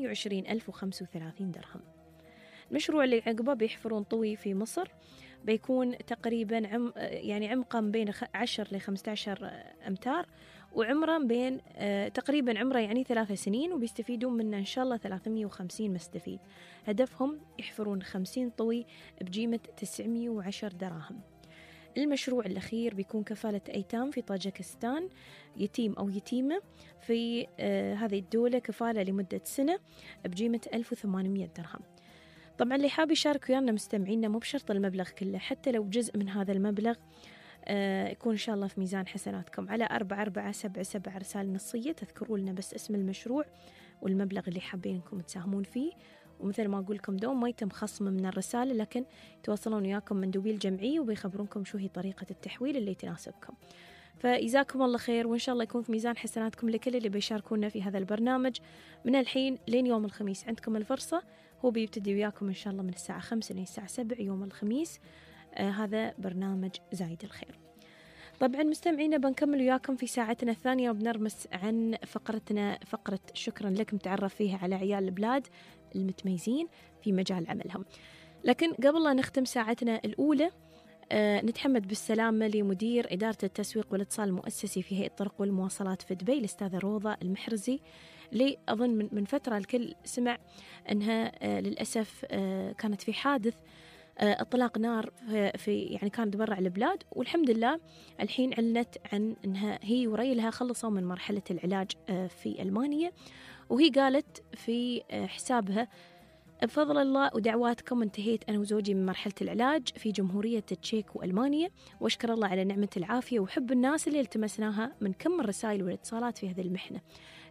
28,035 درهم. المشروع اللي عقبه بيحفرون طوي في مصر، بيكون تقريبا يعني عمقا بين 10 ل 15 أمتار، وعمره بين تقريبا عمره يعني 3 سنين، وبيستفيدون منه إن شاء الله 350 مستفيد. هدفهم يحفرون 50 طوي بقيمة 910 دراهم. المشروع الأخير بيكون كفالة أيتام في طاجكستان، يتيم أو يتيمة في هذه الدولة، كفالة لمدة سنة بقيمة 1800 درهم. طبعا اللي حاب يشارك ويانا مستمعينا مو بشرط المبلغ كله، حتى لو جزء من هذا المبلغ يكون إن شاء الله في ميزان حسناتكم. على 4477 رسالة نصية تذكروا لنا بس اسم المشروع والمبلغ اللي حابين انكم تساهمون فيه. ومثل ما أقول لكم دوم ما يتم خصم من الرسالة، لكن يتواصلون وياكم مندوبي الجمعية وبيخبرونكم شو هي طريقة التحويل اللي تناسبكم. فإجزاكم الله خير، وإن شاء الله يكون في ميزان حسناتكم لكل اللي بيشاركونا في هذا البرنامج من الحين لين يوم الخميس. عندكم الفرصة، هو بيبتدي وياكم إن شاء الله من الساعة 5 للساعة 7 يوم الخميس. هذا برنامج زايد الخير. طبعا مستمعينا بنكمل وياكم في ساعتنا الثانية، وبنرمس عن فقرتنا، فقرة شكرا لك، نتعرف فيها على عيال البلاد المتميزين في مجال عملهم. لكن قبل لا نختم ساعتنا الأولى نتحمد بالسلامة لمدير إدارة التسويق والاتصال المؤسسي في هيئة الطرق والمواصلات في دبي الأستاذة روضة المحرزي، اللي أظن من فترة الكل سمع أنها للأسف كانت في حادث اطلاق نار في يعني كانت برا البلاد، والحمد لله الحين علنت عن أنها هي وريلها خلصوا من مرحلة العلاج في ألمانيا. وهي قالت في حسابها بفضل الله ودعواتكم انتهيت أنا وزوجي من مرحلة العلاج في جمهورية التشيك وألمانيا، وأشكر الله على نعمة العافية وحب الناس اللي التمسناها من كم الرسائل والاتصالات في هذه المحنة.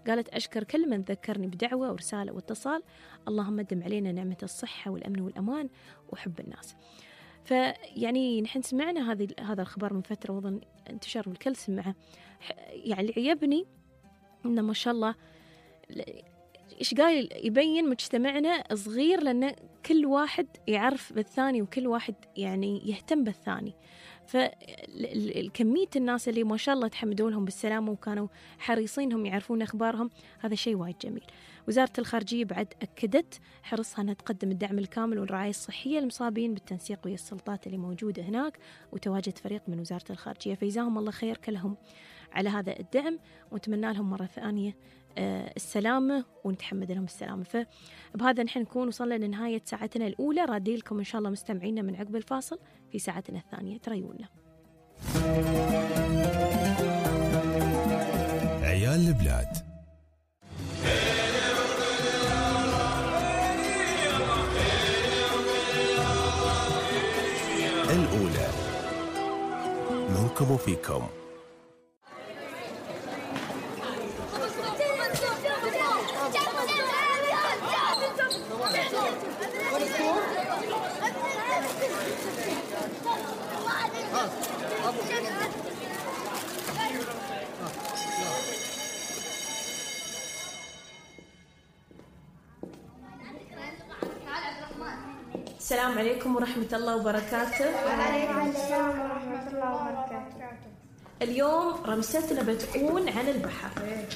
قالت أشكر كل من ذكرني بدعوة ورسالة واتصال، اللهم دم علينا نعمة الصحة والأمن والأمان وحب الناس. فيعني نحن سمعنا هذا الخبر من فترة وأظن انتشر والكل سمعه. يعني عيبني إنه ما شاء الله إيش قايل يبين مجتمعنا صغير، لأن كل واحد يعرف بالثاني وكل واحد يعني يهتم بالثاني. فالكمية الناس اللي ما شاء الله تحمدوا لهم بالسلامة وكانوا حريصينهم يعرفون أخبارهم، هذا شيء وايد جميل. وزارة الخارجية بعد أكدت حرصها أنها تقدم الدعم الكامل والرعاية الصحية للمصابين بالتنسيق ويا السلطات اللي موجودة هناك، وتواجد فريق من وزارة الخارجية، فجزاهم الله خير كلهم على هذا الدعم، ونتمنى لهم مرة ثانية السلامة ونتحمد لهم السلامة. فبهذا نحن نكون وصلنا لنهاية ساعتنا الأولى، رادي لكم إن شاء الله مستمعينا من عقب الفاصل في ساعتنا الثانية، تريونا. عيال البلاد الأولى منكم وفيكم. السلام عليكم ورحمة الله وبركاته. وعليكم السلام ورحمة الله وبركاته. اليوم رمستنا بتكون عن البحر.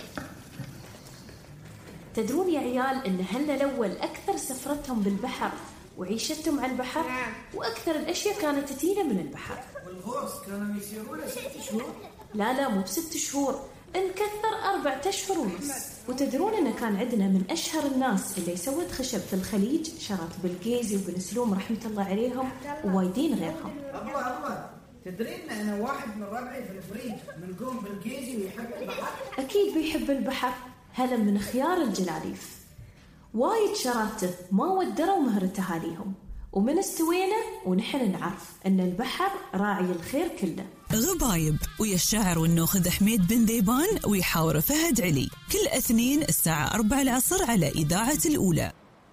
تدرون يا عيال إن هلا الأول أكثر سفرتهم بالبحر وعيشتهم على البحر، وأكثر الأشياء كانت تتينا من البحر. والغوص كانوا يسيرون 6 شهور؟ لا مو ب6 شهور، انكثر 4 أشهر ونص. وتدرون إن كان عندنا من أشهر الناس اللي سوت خشب في الخليج شرات بالجيزي وبن سلوم رحمة الله عليهم ووايدين غيرهم. الله تدرين أنا واحد من ربعي في الفريج من قوم بالجيزي ويحب البحر؟ أكيد بيحب البحر، هلا من خيار الجلاليف. وايد شراته ما ودروا مهر أهاليهم، ومن استوينا ونحن نعرف أن البحر راعي الخير كله. غبايب ويا الشاعر والنوخذ حميد بن ذيبان ويحاور فهد علي، كل اثنين الساعة 4 العصر على إذاعة الأولى.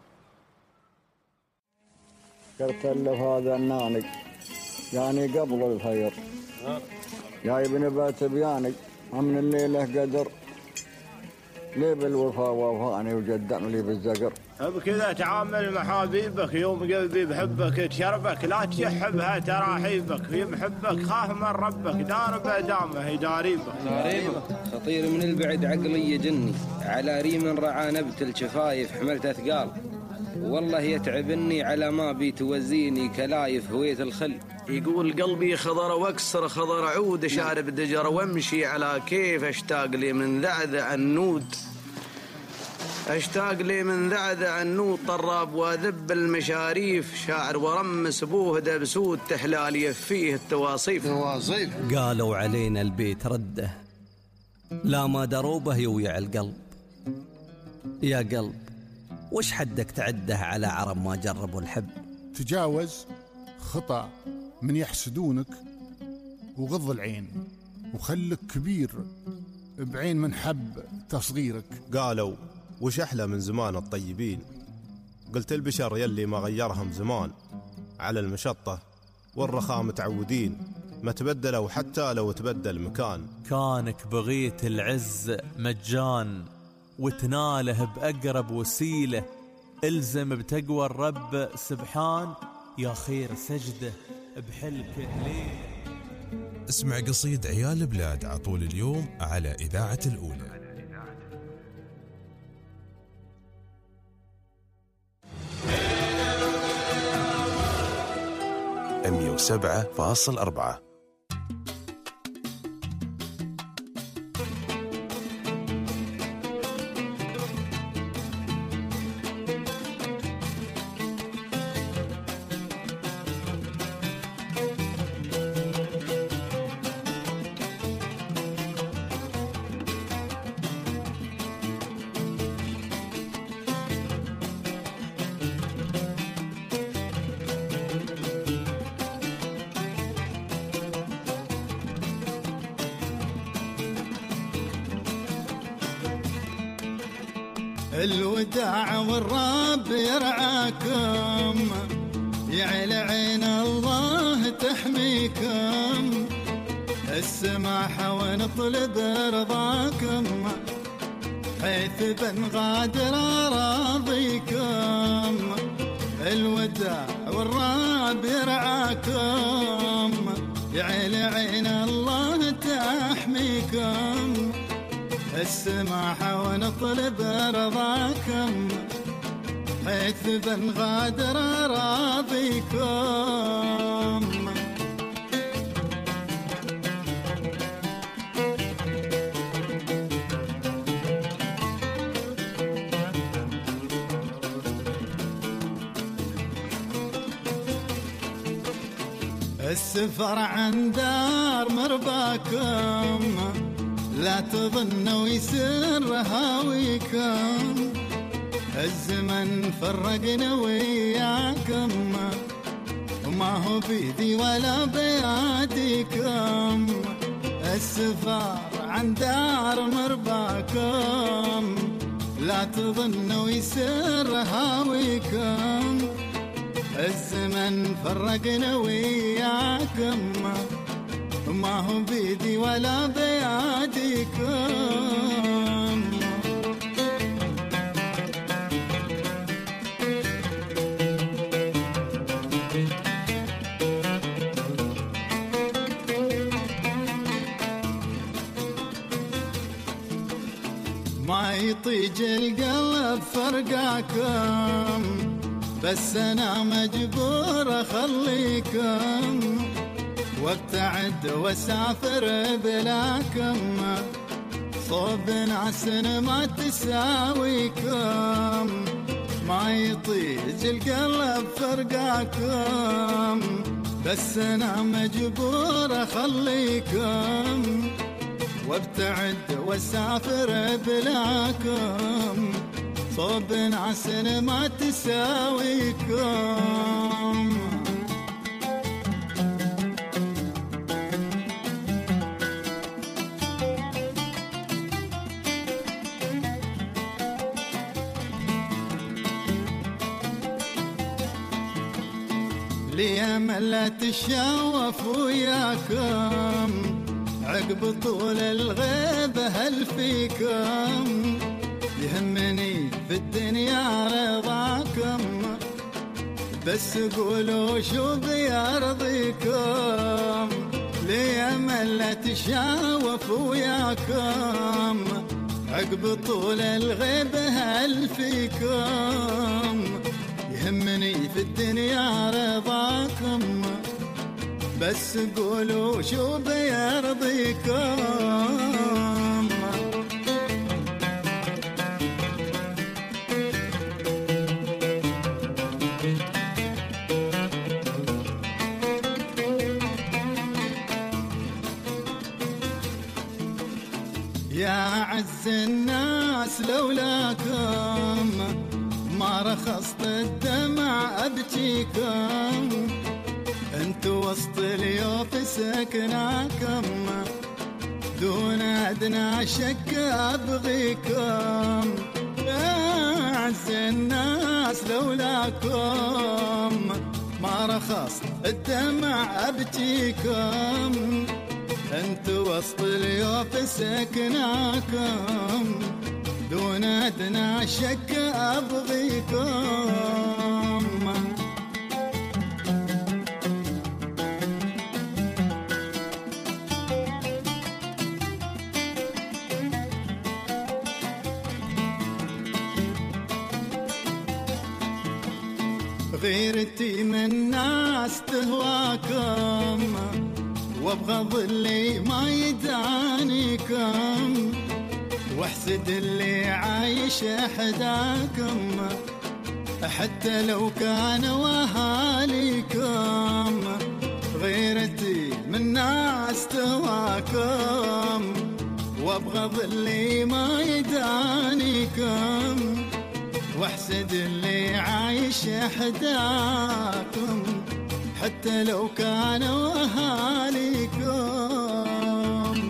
قلت له هذا النانق يعني قبل الخير يا ابن بات بيانك من الليلة قدر لي بالوفا وفاني وجدعني لي بالزقر. بكذا تعامل مع حبيبك، يوم قلبي بحبك تشربك، لا تشحبها تراحيبك، في محبك خاف من ربك، دار دامه يداريبك. خطير من البعد عقلي جني، على ريم رعى نبت الشفايف حملت أثقال، والله يتعبني على ما بيتوزيني كلايف هوية الخل. يقول قلبي خضر واكسر خضر عود شارب دجر وامشي على كيف اشتاق لي من ذعذع النود، اشتاق لي من ذعذع النود طراب وذب المشاريف، شاعر ورمس بوه دبسود تحلال يفيه التواصيف. قالوا علينا البيت رده لا ما دروبه يويع القلب، يا قلب وش حدك تعده على عرب ما جربوا الحب. تجاوز خطأ من يحسدونك وغض العين وخلك كبير بعين من حب تصغيرك. قالوا وش أحلى من زمان الطيبين، قلت البشر يلي ما غيرهم زمان، على المشطة والرخاء متعودين، ما تبدلوا حتى لو تبدل مكان. كانك بغيت العز مجان وتناله بأقرب وسيلة، الزم بتقوى الرب سبحان، يا خير سجده بحلك ليلة. اسمع قصيد عيال البلاد عطول اليوم على إذاعة الأولى. 107.4. الوداع والرب يرعاكم، يعلى عين الله تحميكم، السماحة ونطلب رضاكم، حيث بنغادر أراضيكم، الوداع والرب يرعاكم، يعلى عين الله تحميكم، السماحة ونطلب رضاكم، حيث بنغادر أراضيكم. السفر عن دار مرباكم، لا تظنوا يسر هاويكم، الزمن فرقنا وياكم، وما هو بيدي ولا بياديكم، السفر عن دار مرباكم، لا تظنوا يسر هاويكم، الزمن فرقنا وياكم، ما هو بيدي ولا بياديكم. ما يطيج القلب فرقاكم، بس أنا مجبور أخليكم، وابتعد واسافر بلاكم، صوب ناس ما تساويكم، ما يطيج القلب فرقاكم، بس أنا مجبور أخليكم، وابتعد واسافر بلاكم، صوب ناس ما تساويكم. لي أمل تشوف وياكم، عقب طول الغيب هل فيكم، يهمني في الدنيا رضاكم، بس قولوا شو بيرضيكم، لي أمل تشوف وياكم، عقب طول الغيب هل فيكم، يهمني في الدنيا رضاكم، بس قولوا شو بيرضيكم. يا أعز الناس لولاكم، ما رخصت الدمع أبكيكم، انتو وسط اليوف سكناكم، دون أدنى شك أبغيكم، يا أعز الناس لولاكم، ما رخصت الدمع أبكيكم، انتو وسط اليوف سكناكم، دون أدنى شك أبغيكم. غيرتي من ناس تهواكم، وابغض اللي ما يدانيكم، واحسد اللي عايش احداكم، حتى لو كانوا اهاليكم، غيرتي من ناس تهواكم، وابغض اللي ما يدانيكم، واحسد اللي عايش احداكم، حتى لو كانوا اهاليكم.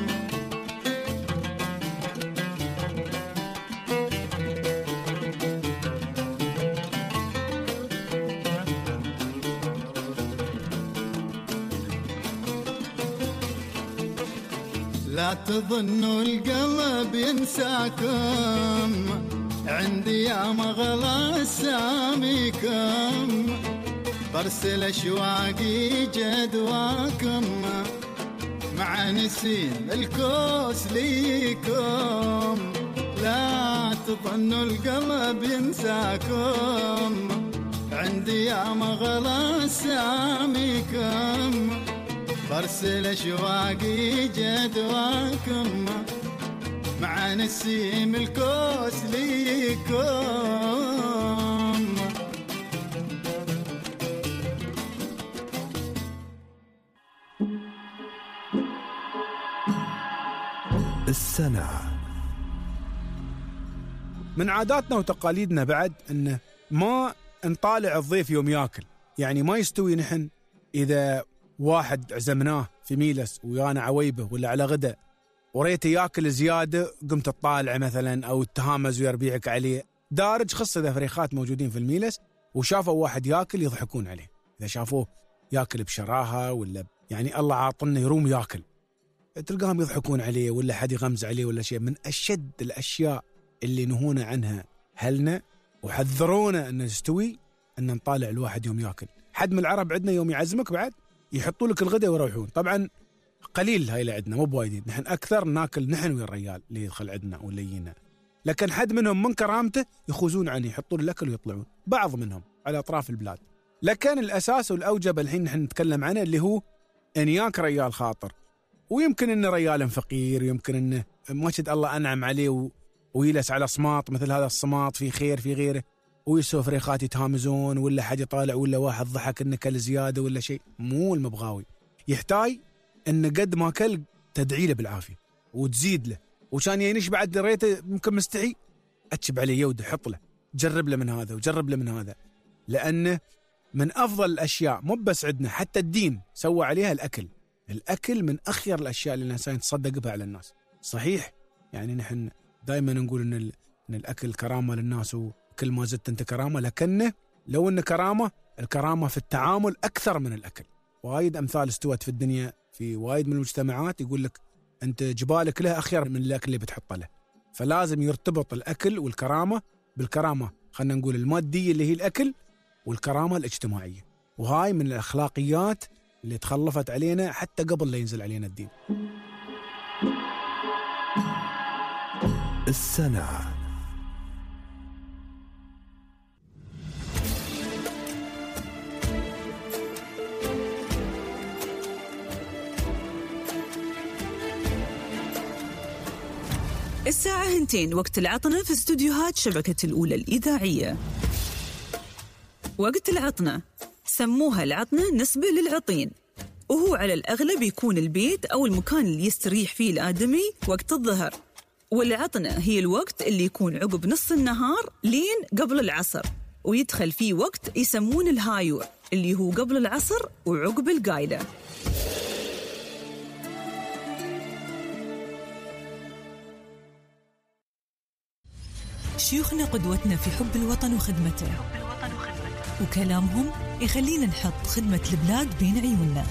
لا تظنوا القلب ينساكم، عندي يا مغلى اساميكم، برسل اشواقي جدواكم، مع نسيم الكوس ليكم. لا تظنوا القلب ينساكم، عندي يا مغلى اساميكم، برسل اشواقي جدواكم، مع نسيم الكوس ليكم. السنة. من عاداتنا وتقاليدنا بعد أنه ما نطالع الضيف يوم ياكل، يعني ما يستوي نحن إذا واحد عزمناه في ميلس ويانا عويبه ولا على غدا وريته ياكل زيادة قمت تطالع مثلا أو التهامز ويربيعك عليه. دارج خص إذا فريخات موجودين في الميلس وشافوا واحد ياكل يضحكون عليه، إذا شافوه ياكل بشراهة ولا يعني الله عاطلنا يروم ياكل تلقاهم يضحكون عليه ولا حد يغمز عليه ولا شيء. من أشد الأشياء اللي نهونا عنها هلنا وحذرونا أن نستوي أن نطالع الواحد يوم ياكل. حد من العرب عندنا يوم يعزمك بعد يحطوا لك الغداء ويروحون. طبعا قليل هاي اللي عندنا مو بوايدين، نحن أكثر ناكل نحن ويا الرجال اللي يدخل عندنا ولا يجينا، لكن حد منهم من كرامته يخوزون عنه يحطون الأكل ويطلعون، بعض منهم على أطراف البلاد. لكن الأساس والأوجب الحين نحن نتكلم عنه اللي هو أن ياك رجال خاطر، ويمكن أنه رجال فقير، يمكن أنه ما شد الله أنعم عليه ويلس على صماط مثل هذا الصماط في خير في غيره، ويسوى فريخات يتهامزون ولا حد يطالع ولا واحد ضحك إنه كل زيادة ولا شيء. مو المبغاوي يحتاج إنه قد ما كل تدعي له بالعافية وتزيد له، وكان ينش بعد ريته ممكن مستحي أتشب عليه يودة حط له جرب له من هذا وجرب له من هذا، لأنه من أفضل الأشياء مو بس عندنا حتى الدين سوى عليها الأكل. الأكل من أخير الأشياء اللي الإنسان يتصدق بها على الناس. صحيح يعني نحن دائما نقول إن الأكل كرامة للناس وكل ما زدت أنت كرامة، لكنه لو إن كرامة الكرامة في التعامل أكثر من الأكل. وايد أمثال استوت في الدنيا في وايد من المجتمعات يقول لك أنت جبالك له أخير من الأكل اللي بتحط له. فلازم يرتبط الأكل والكرامة بالكرامة خلنا نقول المادية اللي هي الأكل، والكرامة الاجتماعية، وهاي من الأخلاقيات اللي تخلفت علينا حتى قبل لا ينزل علينا الدين. السنة. الساعة 2 وقت العطنة في استوديوهات شبكة الأولى الإذاعية. وقت العطنة سموها العطنة نسبة للعطين، وهو على الأغلب يكون البيت أو المكان اللي يستريح فيه الآدمي وقت الظهر، والعطنة هي الوقت اللي يكون عقب نص النهار لين قبل العصر، ويدخل فيه وقت يسمون الهايور اللي هو قبل العصر وعقب القايلة. شيوخنا قدوتنا في حب الوطن وخدمته، وكلامهم يخلينا نحط خدمة البلاد بين عيوننا.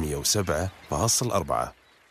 107.4.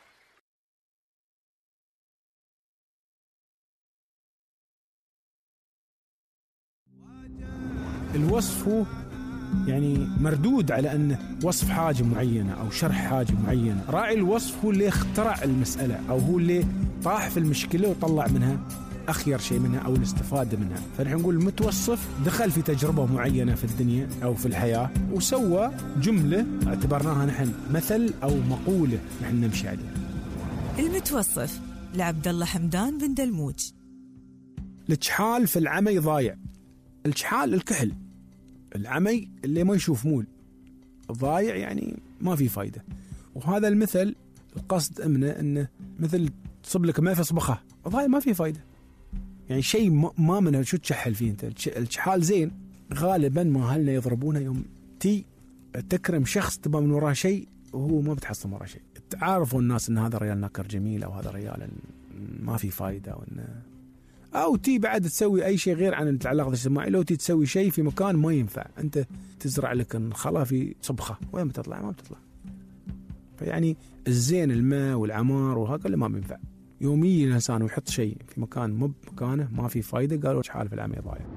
الوصف هو يعني مردود على أنه وصف حاجة معينة أو شرح حاجة معينة. راعي الوصف هو اللي اخترع المسألة أو هو اللي طاح في المشكلة وطلع منها أخير شيء منها أو الاستفادة منها. فنحن نقول المتوصف دخل في تجربة معينة في الدنيا أو في الحياة وسوى جملة اعتبرناها نحن مثل أو مقولة نحن نمشي عليها. المتوصف لعبد الله حمدان بن دلموج. الكحال في العمي ضايع. الكحال الكحل، العمي اللي ما يشوف مول، الضايع يعني ما في فايدة. وهذا المثل القصد انه مثل تصب لك ما في صبخة، الضايع ما في فايدة، يعني شيء ما منه شو تشحل فيه انت. الكحال زين غالبا ما اهلنا يضربونه يوم تكرم شخص تبى من وراه شيء وهو ما بتحصل وراه شيء. تعرفوا الناس ان هذا ريال ناكر جميل او هذا ريال ما في فايدة، أو تي بعد تسوي أي شيء غير عن العلاقة الاجتماعية. لو تي تسوي شيء في مكان ما ينفع، أنت تزرع لك الخلا في صبخة، وين بتطلع؟ ما بتطلع. فيعني الزين الماء والعمار وهذا اللي ما بينفع. يوميا الإنسان ويحط شيء في مكان مو بمكانه ما في فايدة، قالوا حال في العمي ضايع.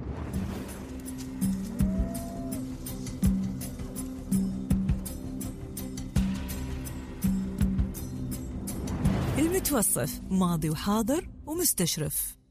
المتوصف ماضي وحاضر ومستشرف.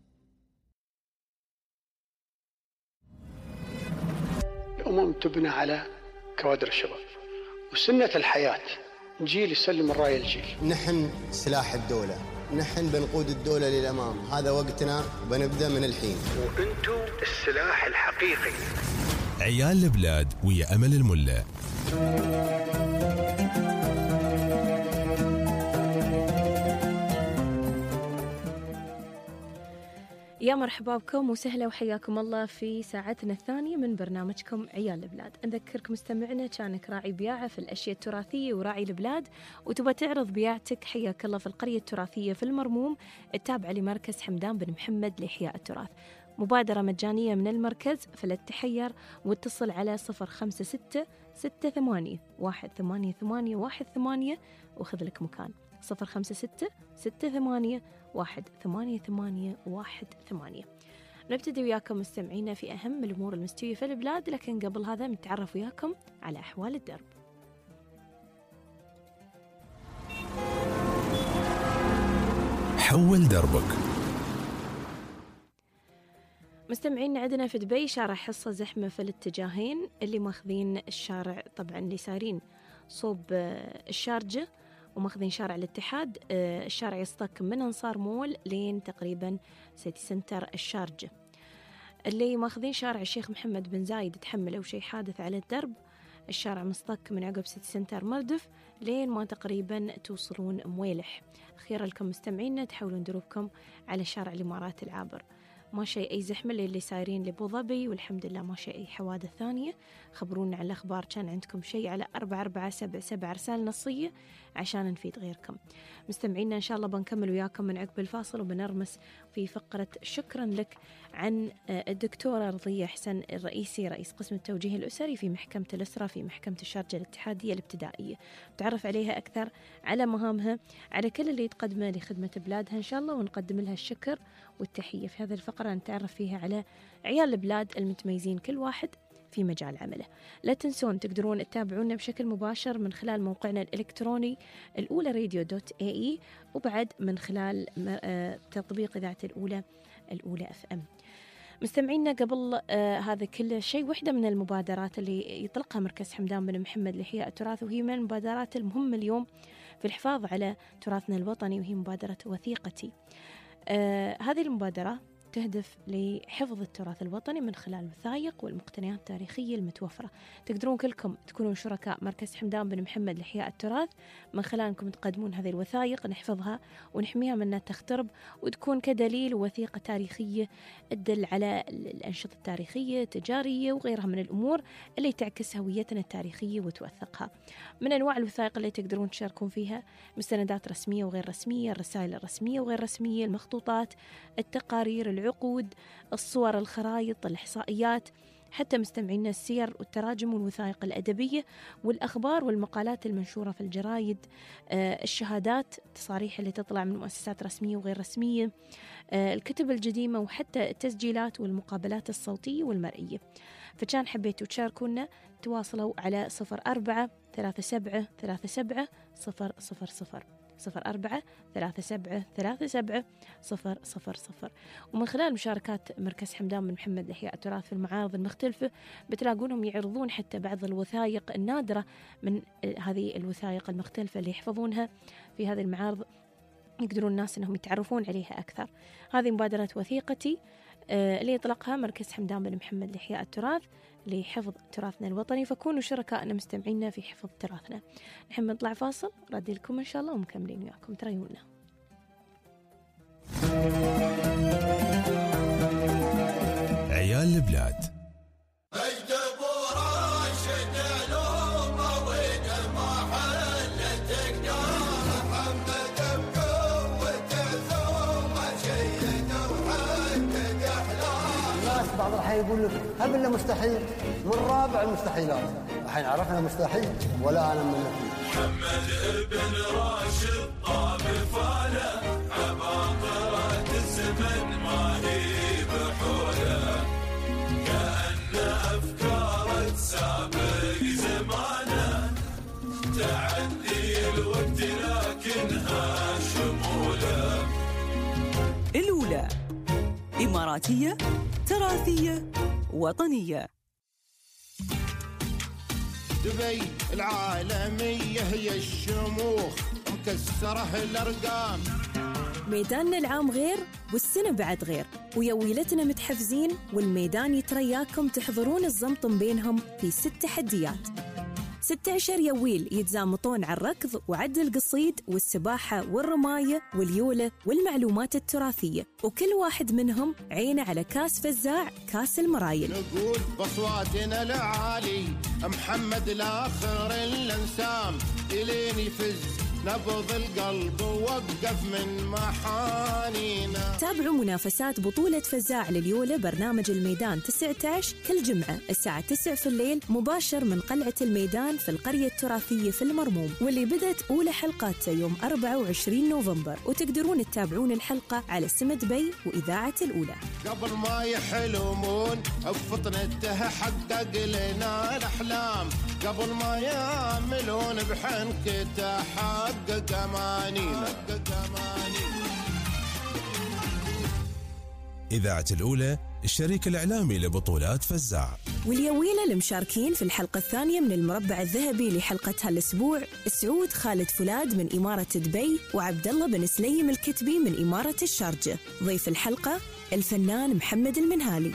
الأمم تبنى على كوادر الشباب، وسنة الحياة جيل يسلم الراية الجيل. نحن سلاح الدولة، نحن بنقود الدولة للأمام، هذا وقتنا وبنبدأ من الحين. وأنتم السلاح الحقيقي. عيال البلاد ويا أمل الملا. يا مرحبا بكم وسهلا وحياكم الله في ساعتنا الثانية من برنامجكم عيال البلاد. نذكركم مستمعنا كانك راعي بياعة في الأشياء التراثية وراعي البلاد وتبى تعرض بياعتك، حياك الله في القرية التراثية في المرموم التابعة لمركز حمدان بن محمد لإحياء التراث. مبادرة مجانية من المركز، فلا تتحير واتصل على 056 68 188 وخذ لك مكان. 056 68 188 نبتدي وياكم مستمعينا في أهم الأمور المستوية في البلاد، لكن قبل هذا نتعرف وياكم على أحوال الدرب. حول دربك. مستمعين عندنا في دبي شارع حصة زحمة في الاتجاهين، اللي ماخذين الشارع طبعا اللي سارين صوب الشارجة وماخذين شارع الاتحاد. الشارع يصطك من أنصار مول لين تقريبا سيتي سنتر الشارجة. اللي ماخذين شارع الشيخ محمد بن زايد تحمل أو شيء حادث على الدرب، الشارع مصطك من عقب سيتي سنتر مردف لين ما تقريبا توصلون مويلح. أخيرا لكم مستمعين تحاولون دروبكم على شارع الإمارات العابر. ما شيء أي زحمة اللي سايرين لأبو ظبي، والحمد لله ما شيء أي حوادث ثانية. خبرونا على الأخبار، كان عندكم شيء على 4477 رسالة نصية عشان نفيد غيركم. مستمعينا إن شاء الله بنكمل وياكم من عقب الفاصل، وبنرمس في فقرة شكرا لك عن الدكتورة رضية حسن الرئيسي رئيس قسم التوجيه الأسري في محكمة الأسرة في محكمة الشارجة الاتحادية الابتدائية. بتعرف عليها أكثر على مهامها، على كل اللي تقدمه لخدمة بلادها إن شاء الله، ونقدم لها الشكر والتحية. في هذه الفقرة نتعرف فيها على عيال البلاد المتميزين كل واحد في مجال عمله. لا تنسون تقدرون تتابعونا بشكل مباشر من خلال موقعنا الإلكتروني الأولى radio.ae، وبعد من خلال تطبيق إذاعة الأولى FM. مستمعينا قبل هذا كل شيء، واحدة من المبادرات اللي يطلقها مركز حمدان بن محمد لإحياء التراث، وهي من المبادرات المهمة اليوم في الحفاظ على تراثنا الوطني، وهي مبادرة وثيقتي. هذه المبادرة تهدف لحفظ التراث الوطني من خلال الوثائق والمقتنيات التاريخية المتوفرة. تقدرون كلكم تكونون شركاء مركز حمدان بن محمد لإحياء التراث من خلال أنكم تقدمون هذه الوثائق، نحفظها ونحميها من أنها تخترب، وتكون كدليل وثيقة تاريخية تدل على الأنشطة التاريخية التجارية وغيرها من الأمور اللي تعكس هويتنا التاريخية وتوثقها. من أنواع الوثائق اللي تقدرون تشاركون فيها مستندات رسمية وغير رسمية، الرسائل الرسمية وغير رسمية، المخطوطات، التقارير، العقود، الصور، الخرائط، الإحصائيات، حتى مستمعينا السير والتراجم والوثائق الأدبية والأخبار والمقالات المنشورة في الجرايد، الشهادات، التصاريح اللي تطلع من مؤسسات رسمية وغير رسمية، الكتب القديمة، وحتى التسجيلات والمقابلات الصوتية والمرئية. فكان حبيتوا تشاركونا تواصلوا على 04-3737-000 04-3737-000. ومن خلال مشاركات مركز حمدان بن محمد لإحياء التراث في المعارض المختلفة بتلاقونهم يعرضون حتى بعض الوثائق النادرة من هذه الوثائق المختلفة اللي يحفظونها في هذه المعارض، يقدرون الناس أنهم يتعرفون عليها أكثر. هذه مبادرة وثيقتي اللي يطلقها مركز حمدان بن محمد لإحياء التراث لحفظ تراثنا الوطني، فكونوا شركائنا مستمعينا في حفظ تراثنا. نحن نطلع فاصل، ردي لكم إن شاء الله ومكملين وياكم، تريونا. عيال البلاد. بعض الحين يقول لك هب لنا مستحيل من رابع المستحيلات، الحين عرفنا مستحيل ولا انا من فيه. محمد بن راشد طاب فاله عباقرة الزمن ما هي بحوله، كأن أفكار تسابق زمانه، تعدي الوقت لكنها شموله. الأولى إماراتية تراثية وطنية. دبي العالمية هي الشموخ مكسره الأرقام. ميداننا العام غير والسنة بعد غير، ويويلتنا متحفزين والميدان يترياكم تحضرون الزمطم بينهم في 6 تحديات. 16 يويل يتزامطون على الركض وعد القصيد والسباحة والرماية واليولة والمعلومات التراثية، وكل واحد منهم عينه على كاس فزاع كاس المرايل. نقول بصواتنا العالي محمد الآخر الانسام إلين يفز نبض القلب ووقف من محانينا. تابعوا منافسات بطولة فزاع لليولة برنامج الميدان 19 كل جمعة الساعة 9 في الليل مباشر من قلعة الميدان في القرية التراثية في المرموم، واللي بدت أولى حلقاتها يوم 24 نوفمبر، وتقدرون تتابعون الحلقة على سمد بي وإذاعة الأولى. قبل ما يحلمون بفطنته حقق لنا الأحلام، قبل ما يعملون بحنكته حقق أمانينا. إذاعة الأولى الشريك الإعلامي لبطولات فزاع. واليويلة المشاركين في الحلقة الثانية من المربع الذهبي لحلقة هالأسبوع سعود خالد فلاد من إمارة دبي وعبد الله بن سليم الكتبي من إمارة الشارجة. ضيف الحلقة الفنان محمد المنهالي.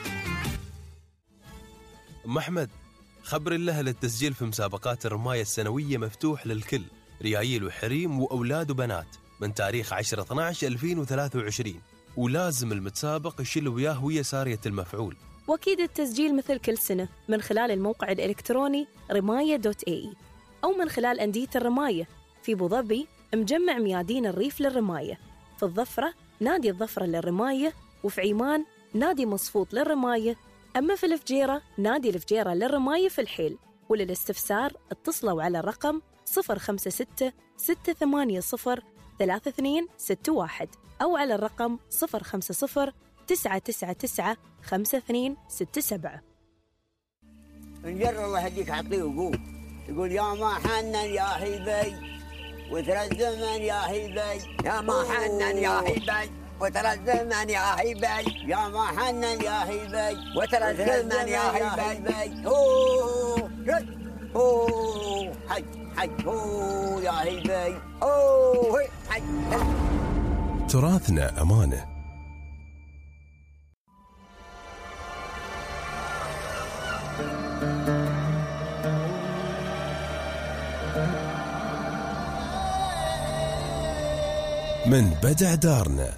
أم أحمد، خبر الله للتسجيل في مسابقات الرماية السنوية مفتوح للكل، ريايل وحريم وأولاد وبنات، من تاريخ 10/12/2023، ولازم المتسابق يشيل وياه ويا سارية المفعول. وأكيد التسجيل مثل كل سنة من خلال الموقع الإلكتروني رماية.ae أو من خلال أندية الرماية. في أبو ظبي مجمع ميادين الريف للرماية، في الظفرة نادي الظفرة للرماية، وفي عمان نادي مصفوط للرماية، أما في الفجيرة نادي الفجيرة للرماية في الحيل. وللاستفسار اتصلوا على الرقم 056-680-3261 أو على الرقم 050-999-5267. نجر الله يهديك عطيه وقول يقول يا ما حنن يا هيبي وترى الزمن يا هيبي، يا ما حنن يا هيبي وترى الزمن يا هيبي، يا ما حنن يا هيبي وترى الزمن يا هيبي. اوه اوه حي حي اوه يا هيبي اوه حي. تراثنا أمانة. من بدع دارنا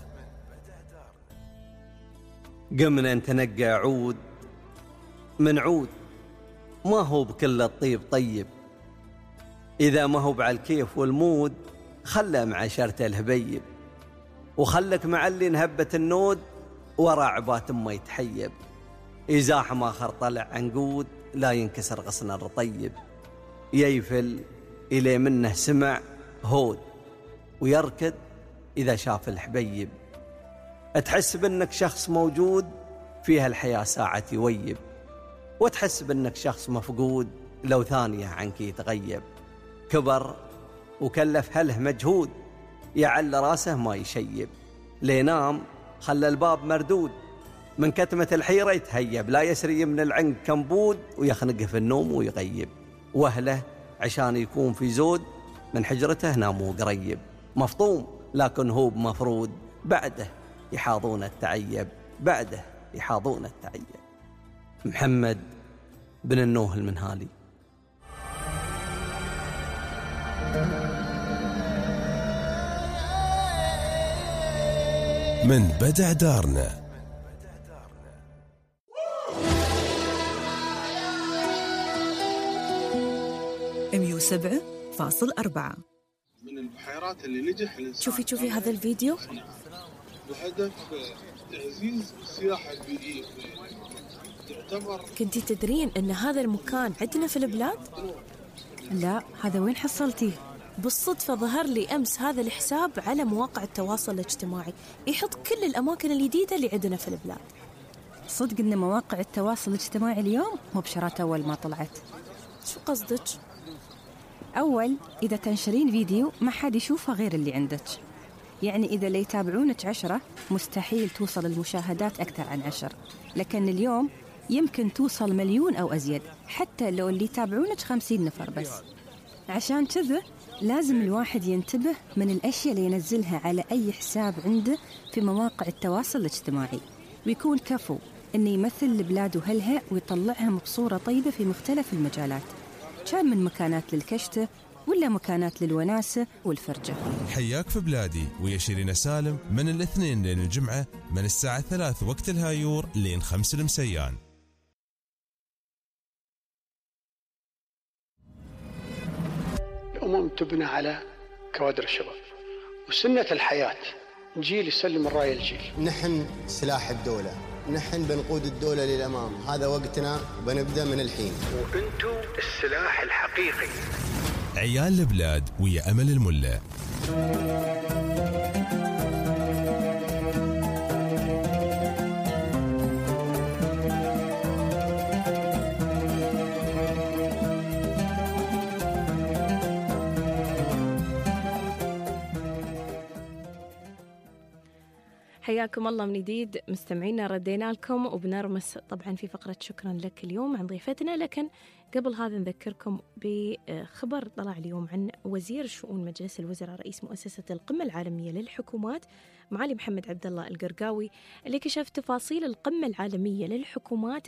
قمنا نتنقى عود من عود، ما هو بكل الطيب طيب، إذا ما هو بعلى الكيف والمود خلى مع شرته الهبيب، وخلك مع اللي نهبت النود ورا عبات ما يتحيب. يزاحم آخر طلع عنقود لا ينكسر غصن الرطيب، ييفل إلي منه سمع هود، ويركض إذا شاف الحبيب. تحس بأنك شخص موجود فيها الحياة ساعة يويب، وتحس بأنك شخص مفقود لو ثانية عنك يتغيب. كبر وكلف هله مجهود، يعل راسه ما يشيب، لينام خلى الباب مردود، من كتمة الحيرة يتهيب، لا يسري من العنق كمبود، ويخنق في النوم ويغيب. وأهله عشان يكون في زود من حجرته ناموا قريب، مفطوم لكن هو بمفروض، بعده يحاضون التعيب، بعده يحاضون التعيب. محمد بن النوه المنهالي. من بدع دارنا. MU7.4. من البحيرات اللي نجح الإنسان. شوفي هذا الفيديو بهدف تعزيز السياحة البيئية. تعتبر كنتي تدرين ان هذا المكان عندنا في البلاد؟ لا، هذا وين حصلتيه؟ بالصدفة ظهر لي أمس هذا الحساب على مواقع التواصل الاجتماعي، يحط كل الأماكن الجديدة اللي عندنا في البلاد. صدق إن مواقع التواصل الاجتماعي اليوم مو بشرات أول ما طلعت. شو قصدك؟ أول إذا تنشرين فيديو ما حد يشوفه غير اللي عندك، يعني إذا اللي يتابعونك 10 مستحيل توصل المشاهدات أكثر عن 10، لكن اليوم يمكن توصل 1,000,000 أو أزيد، حتى لو اللي يتابعونك 50 نفر بس. عشان كذا لازم الواحد ينتبه من الأشياء اللي ينزلها على أي حساب عنده في مواقع التواصل الاجتماعي، ويكون كفو إنه يمثل البلاد وهلها ويطلعهم بصورة طيبة في مختلف المجالات، كان من مكانات للكشتة ولا مكانات للوناسة والفرجة. حياك في بلادي ويا شيرين سالم من الاثنين لين الجمعة من الساعة 3 وقت الهايور لين 5 المسيان. الأمم تبنى على كوادر الشباب، وسنة الحياة جيل يسلم الراية الجيل. نحن سلاح الدولة، نحن بنقود الدولة للأمام، هذا وقتنا وبنبدأ من الحين. وأنتم السلاح الحقيقي. عيال البلاد ويا أمل الملا. حياكم الله من جديد مستمعينا، ردينا لكم وبنرمس طبعا في فقرة شكرا لك اليوم عن ضيفتنا، لكن قبل هذا نذكركم بخبر طلع اليوم عن وزير شؤون مجلس الوزراء رئيس مؤسسة القمة العالمية للحكومات معالي محمد عبد الله القرقاوي، اللي كشف تفاصيل القمة العالمية للحكومات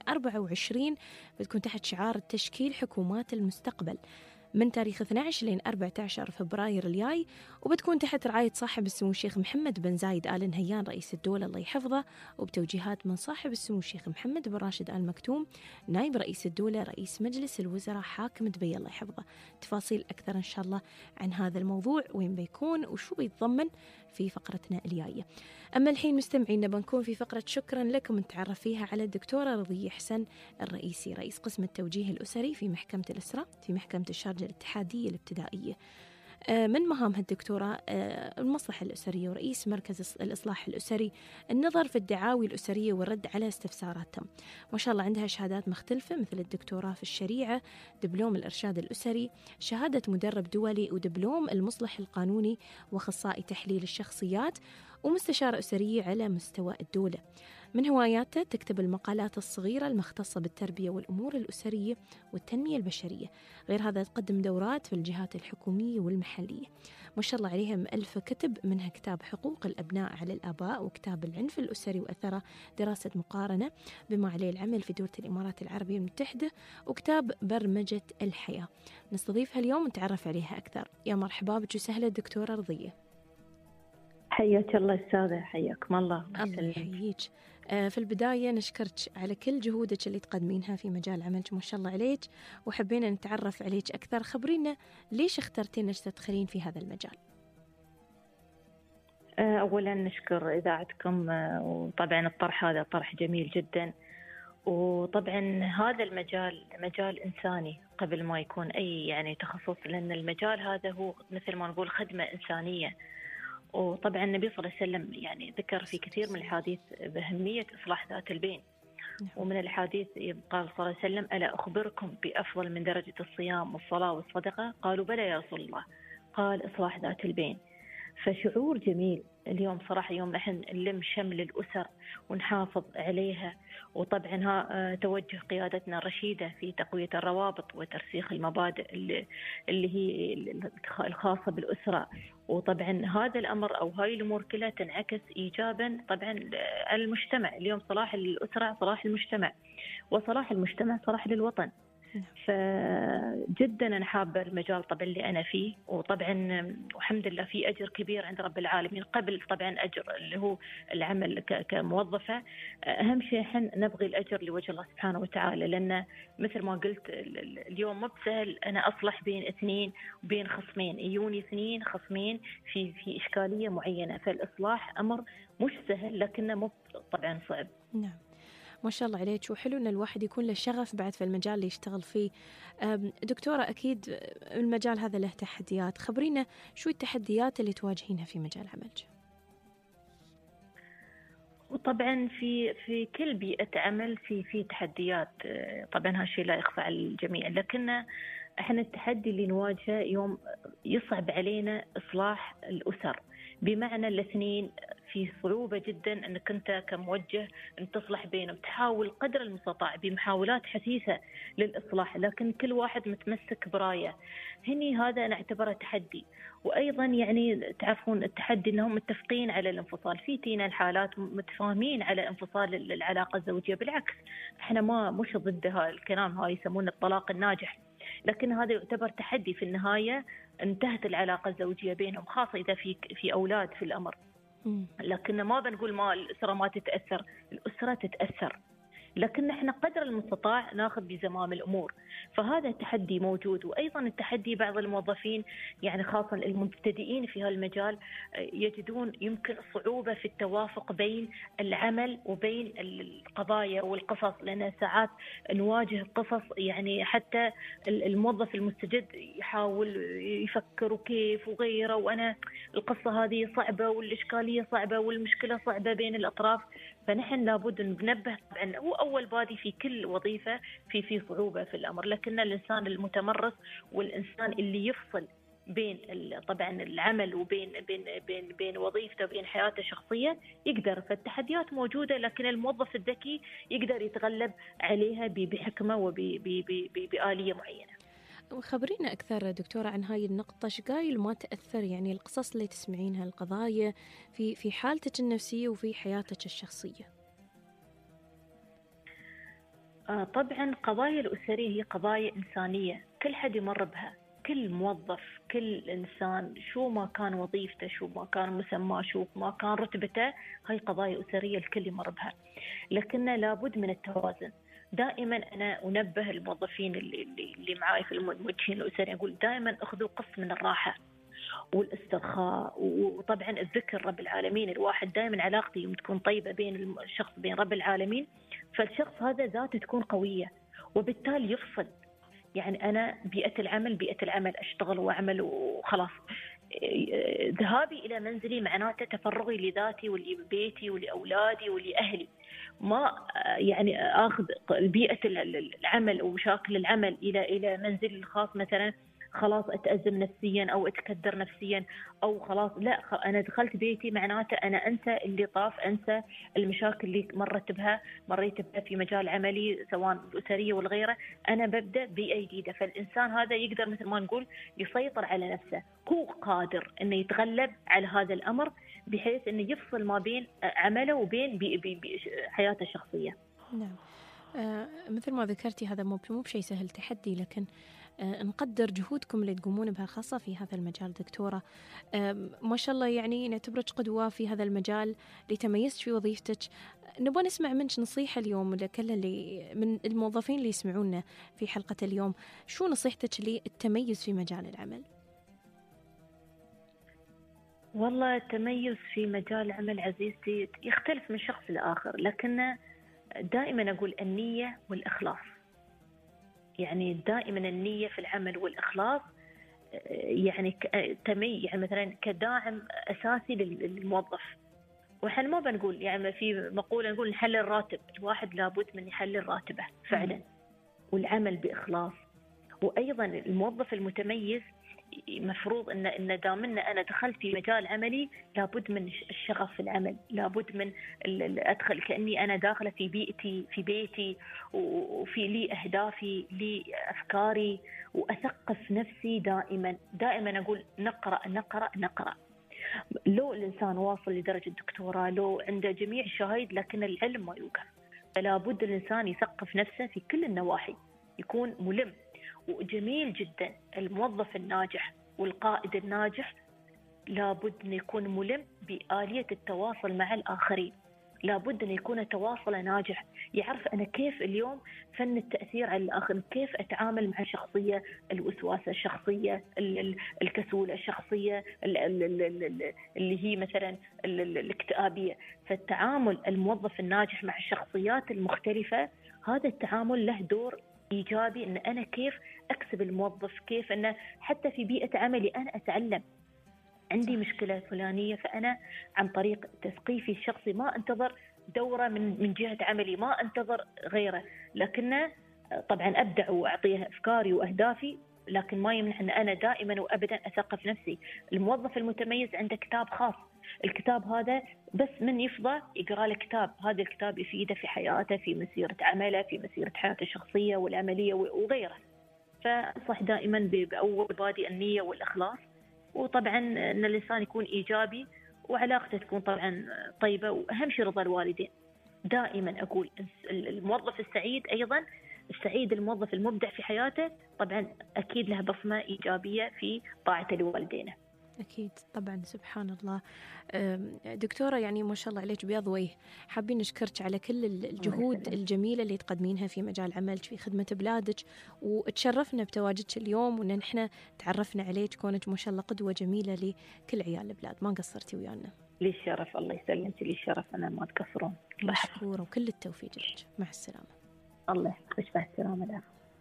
2024 بتكون تحت شعار تشكيل حكومات المستقبل من تاريخ 12 لين 14 فبراير الجاي، وبتكون تحت رعاية صاحب السمو الشيخ محمد بن زايد آل نهيان رئيس الدولة الله يحفظه، وبتوجيهات من صاحب السمو الشيخ محمد بن راشد آل مكتوم نائب رئيس الدولة رئيس مجلس الوزراء حاكم دبي الله يحفظه. تفاصيل أكثر إن شاء الله عن هذا الموضوع وين بيكون وشو بيتضمن في فقرتنا الجاية. أما الحين مستمعينا بنكون في فقرة شكرا لكم نتعرف فيها على الدكتورة رضية حسن الرئيسي رئيس قسم التوجيه الأسري في محكمة الإسرة في محكمة الشارجة الاتحادية الابتدائية. من مهامها الدكتورة المصلحة الأسرية ورئيس مركز الإصلاح الأسري النظر في الدعاوي الأسرية والرد على استفساراتهم. ما شاء الله عندها شهادات مختلفة مثل الدكتوراه في الشريعة، دبلوم الإرشاد الأسري، شهادة مدرب دولي، ودبلوم المصلح القانوني، وأخصائي تحليل الشخصيات، ومستشارة أسرية على مستوى الدولة. من هواياته تكتب المقالات الصغيرة المختصة بالتربية والأمور الأسرية والتنمية البشرية. غير هذا تقدم دورات في الجهات الحكومية والمحلية. ما شاء الله عليها مؤلفة كتب، منها كتاب حقوق الأبناء على الآباء، وكتاب العنف الأسري وأثره دراسة مقارنة بما عليه العمل في دولة الإمارات العربية المتحدة، وكتاب برمجة الحياة. نستضيفها اليوم نتعرف عليها أكثر. يا مرحبا بك وسهلا دكتورة رضية. حياك الله أستاذة، حياكم الله. الله يحييك. في البداية نشكرك على كل جهودك اللي تقدمينها في مجال عملك، ما شاء الله عليك، وحبينا نتعرف عليك أكثر. خبرينا ليش اخترتين أنك تدخلين في هذا المجال؟ أولا نشكر إذاعتكم، وطبعا الطرح هذا طرح جميل جدا، وطبعا هذا المجال مجال إنساني قبل ما يكون أي يعني تخصص، لأن المجال هذا هو مثل ما نقول خدمة إنسانية. وطبعا النبي صلى الله عليه وسلم يعني ذكر في كثير من الحديث بأهمية إصلاح ذات البين. ومن الحديث قال صلى الله عليه وسلم: ألا أخبركم بأفضل من درجة الصيام والصلاة والصدقة؟ قالوا: بلى يا رسول الله. قال: إصلاح ذات البين. فشعور جميل اليوم صراحة، يوم نحن نلم شمل الأسر ونحافظ عليها. وطبعا توجه قيادتنا الرشيدة في تقوية الروابط وترسيخ المبادئ اللي هي الخاصة بالأسرة. وطبعا هذا الأمر أو هاي الأمور كلها تنعكس إيجابا طبعا على المجتمع. اليوم صلاح الأسرة صلاح المجتمع، وصلاح المجتمع صلاح للوطن. فجدا أنا حابة المجال طبعا اللي أنا فيه، وطبعا والحمد لله في أجر كبير عند رب العالمين قبل طبعا أجر اللي هو العمل كموظفة. أهم شيء حن نبغي الأجر لوجه الله سبحانه وتعالى، لأن مثل ما قلت اليوم مو بسهل أنا أصلح بين اثنين وبين خصمين، يجوني اثنين خصمين في إشكالية معينة، فالإصلاح أمر مش سهل لكنه مو طبعا صعب. نعم ما شاء الله عليك، وحلو أن الواحد يكون له شغف بعد في المجال اللي يشتغل فيه. دكتورة أكيد المجال هذا له تحديات، خبرينا شو التحديات اللي تواجهينها في مجال عملك؟ وطبعا في كل بيئة عمل في تحديات، طبعا هالشيء لا يخفى على الجميع، لكن احنا التحدي اللي نواجهه يوم يصعب علينا إصلاح الأسر، بمعنى الاثنين في صعوبة جدا أنك أنت كموجه أن تصلح بينهم، تحاول قدر المستطاع بمحاولات حثيثة للإصلاح، لكن كل واحد متمسك براية. هني هذا أنا أعتبره تحدي. وأيضا يعني تعرفون التحدي أنهم متفقين على الانفصال، في تينا الحالات متفاهمين على انفصال العلاقة الزوجية، بالعكس احنا مش ضد الكلام هاي يسمونه الطلاق الناجح، لكن هذا يعتبر تحدي. في النهاية انتهت العلاقة الزوجية بينهم، خاصة إذا في أولاد في الأمر. لكن ما بنقول ما الأسرة ما تتأثر، الأسرة تتأثر، لكن احنا قدر المستطاع ناخذ بزمام الأمور. فهذا التحدي موجود. وأيضا التحدي بعض الموظفين يعني خاصة المبتدئين في هالمجال يجدون يمكن صعوبة في التوافق بين العمل وبين القضايا والقصص، لأن ساعات نواجه قصص يعني حتى الموظف المستجد يحاول يفكر كيف وغيره، وأنا القصة هذه صعبة والإشكالية صعبة والمشكلة صعبة بين الأطراف. فنحن لابد ننبه، طبعا هو أول بادي في كل وظيفة في صعوبة في الأمر، لكن الإنسان المتمرس والإنسان اللي يفصل بين طبعا العمل وبين بين وظيفته وبين حياته الشخصية يقدر. فالتحديات موجودة، لكن الموظف الذكي يقدر يتغلب عليها بحكمة وبآلية معينة. خبرينا أكثر دكتورة عن هاي النقطة، شقايل ما تأثر يعني القصص اللي تسمعينها، القضايا في حالتك النفسية وفي حياتك الشخصية؟ طبعا قضايا الأسرية هي قضايا إنسانية كل حد يمر بها، كل موظف كل إنسان شو ما كان وظيفته، شو ما كان مسماه، شو ما كان رتبته، هاي قضايا أسرية الكل يمر بها، لكن لابد من التوازن. دائما أنا أنبه الموظفين اللي معاي في الموجهين الأسريين، أقول دائما أخذوا قسط من الراحة والاسترخاء، وطبعا الذكر رب العالمين. الواحد دائما علاقتي يوم تكون طيبة بين الشخص بين رب العالمين، فالشخص هذا ذاته تكون قوية، وبالتالي يفصل. يعني أنا بيئة العمل أشتغل وأعمل وخلاص، ذهابي إلى منزلي معناته تفرغي لذاتي ولبيتي ولأولادي ولأهلي. ما يعني أخذ بيئة العمل ومشاكل العمل إلى منزلي الخاص مثلا خلاص أتأزم نفسيا أو أتكدر نفسيا أو خلاص لا، أنا دخلت بيتي معناته أنا أنسى اللي طاف، أنسى المشاكل اللي مريت بها في مجال عملي سواء الأسرية والغيرة، أنا ببدأ بيئة جديدة. فالإنسان هذا يقدر مثل ما نقول يسيطر على نفسه، هو قادر أنه يتغلب على هذا الأمر بحيث أنه يفصل ما بين عمله وبين حياته الشخصية. نعم. مثل ما ذكرتي هذا مو بشيء سهل، تحدي، لكن نقدر جهودكم اللي تقومون بها خاصة في هذا المجال دكتورة. ما شاء الله يعني نعتبرك قدوة في هذا المجال اللي تميزت في وظيفتك. نبغى نسمع منك نصيحة اليوم لكل اللي من الموظفين اللي يسمعونا في حلقة اليوم، شو نصيحتك للتميز في مجال العمل؟ والله التميز في مجال العمل عزيزتي يختلف من شخص لآخر، لكن دائما أقول النية والإخلاص، يعني دائما النية في العمل والإخلاص يعني يعني مثلا كداعم أساسي للموظف. وإحنا ما بنقول يعني في مقولة نقول نحلل الراتب، الواحد لابد من يحلل راتبه فعلا والعمل بإخلاص. وأيضا الموظف المتميز مفروض إن دامنا أنا دخلت في مجال عملي لابد من الشغف في العمل، لابد من أدخل كأني أنا داخلة في بيئتي في بيتي، وفي لي أهدافي لي أفكاري، وأثقف نفسي دائما أقول نقرأ نقرأ نقرأ. لو الإنسان واصل لدرجة دكتوراه، لو عنده جميع الشهايد، لكن العلم ما يوقف، فلا بد الإنسان يثقف نفسه في كل النواحي، يكون ملم. وجميل جدا الموظف الناجح والقائد الناجح لابد أن يكون ملم بآلية التواصل مع الآخرين، لابد أن يكون تواصله ناجح، يعرف أنا كيف اليوم فن التأثير على الآخر، كيف أتعامل مع الشخصية الوسواسة، الشخصية الكسولة، الشخصية اللي هي مثلا الاكتئابية. فالتعامل الموظف الناجح مع الشخصيات المختلفة، هذا التعامل له دور إيجابي، إن أنا كيف أكسب الموظف، كيف أن حتى في بيئة عملي أنا أتعلم. عندي مشكلة فلانية، فأنا عن طريق تثقيفي الشخصي ما أنتظر دورة من جهة عملي، ما أنتظر غيره، لكن طبعا أبدع وأعطيه أفكاري وأهدافي، لكن ما يمنع أن أنا دائما وأبدا أثقف نفسي. الموظف المتميز عنده كتاب خاص، الكتاب هذا بس من يفضى يقرأ له كتاب، هذا الكتاب يفيده في حياته، في مسيرة عمله، في مسيرة حياته الشخصية والعملية وغيره. فأنصح دائما بأول بادئ النية والإخلاص، وطبعا أن الإنسان يكون إيجابي وعلاقته تكون طبعا طيبة، وأهم شيء رضا الوالدين. دائما أقول الموظف السعيد أيضا السعيد الموظف المبدع في حياته طبعا أكيد له بصمة إيجابية في طاعته لوالدينه. أكيد طبعا. سبحان الله. دكتورة يعني ما شاء الله عليك بيض وجه، حابين نشكرك على كل الجهود الجميلة اللي تقدمينها في مجال عملك في خدمة بلادك، وتشرفنا بتواجدك اليوم، وإن نحن تعرفنا عليك كونك ما شاء الله قدوة جميلة لكل عيال البلاد، ما قصرتي ويانا. لي الشرف، الله يسلمك، لي الشرف، أنا ما تقصرون. مشكورة وكل التوفيق لك، مع السلامة. الله يحفظك، مع السلامة.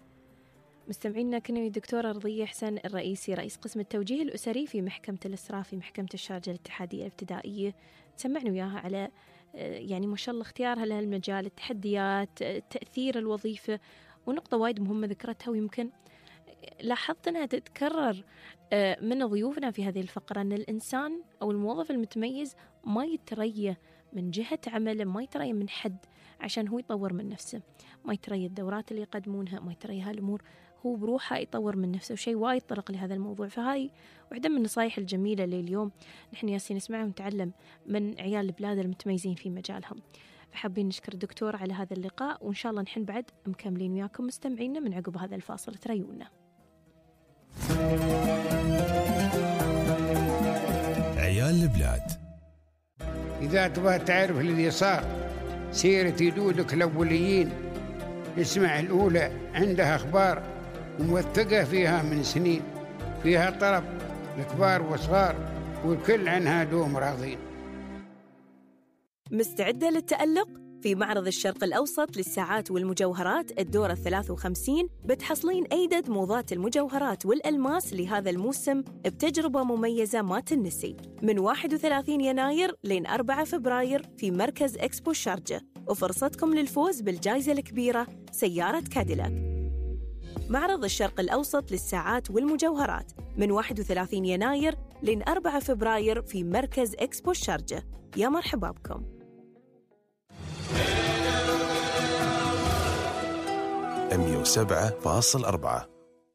مستمعينا كنا الدكتورة رضية حسن الرئيسي، رئيس قسم التوجيه الأسري في محكمة الإسراء في محكمة الشارجة الاتحادية الابتدائية، تسمعنا وياها على يعني ما شاء الله اختيارها لهالمجال، التحديات، تأثير الوظيفة، ونقطة وايد مهمة ذكرتها ويمكن لاحظت أنها تتكرر من ضيوفنا في هذه الفقرة، أن الإنسان أو الموظف المتميز ما يتريى من جهة عمله، ما يتريى من حد عشان هو يطور من نفسه، ما يتريى الدورات اللي يقدمونها، ما يتريى هالأمور، هو بروحه يطور من نفسه، وشيء وايد طرق لهذا الموضوع. فهاي واحدة من النصائح الجميلة اللي اليوم نحن ياسين نسمعها ونتعلم من عيال البلاد المتميزين في مجالهم. فحابين نشكر الدكتور على هذا اللقاء، وإن شاء الله نحن بعد مكملين وياكم مستمعينا من عقب هذا الفاصل، تريونا. عيال البلاد. إذا تبغى تعرف الذي صار سيرة جدودك الأوليين، اسمع الأولى، عندها أخبار وموثقة فيها من سنين، فيها طرب الكبار والصغار والكل عنها دوم راضين. مستعدة للتألق؟ في معرض الشرق الأوسط للساعات والمجوهرات الدورة 53 بتحصلين أيدد موضات المجوهرات والألماس لهذا الموسم بتجربة مميزة ما تنسي، من 31 يناير لين 4 فبراير في مركز إكسبو الشارجة، وفرصتكم للفوز بالجائزة الكبيرة سيارة كاديلاك. معرض الشرق الأوسط للساعات والمجوهرات من 31 يناير لين 4 فبراير في مركز إكسبو الشارجة. يا مرحبا بكم. 107.4.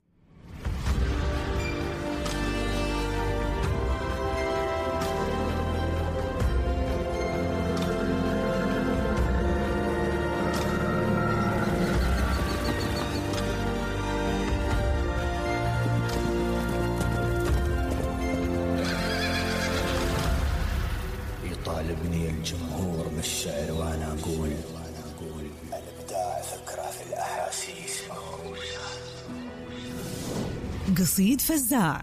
يطالبني الجمهور بالشعر وانا اقول الابداع فكره في الاحاسيس. قصيد فزاع.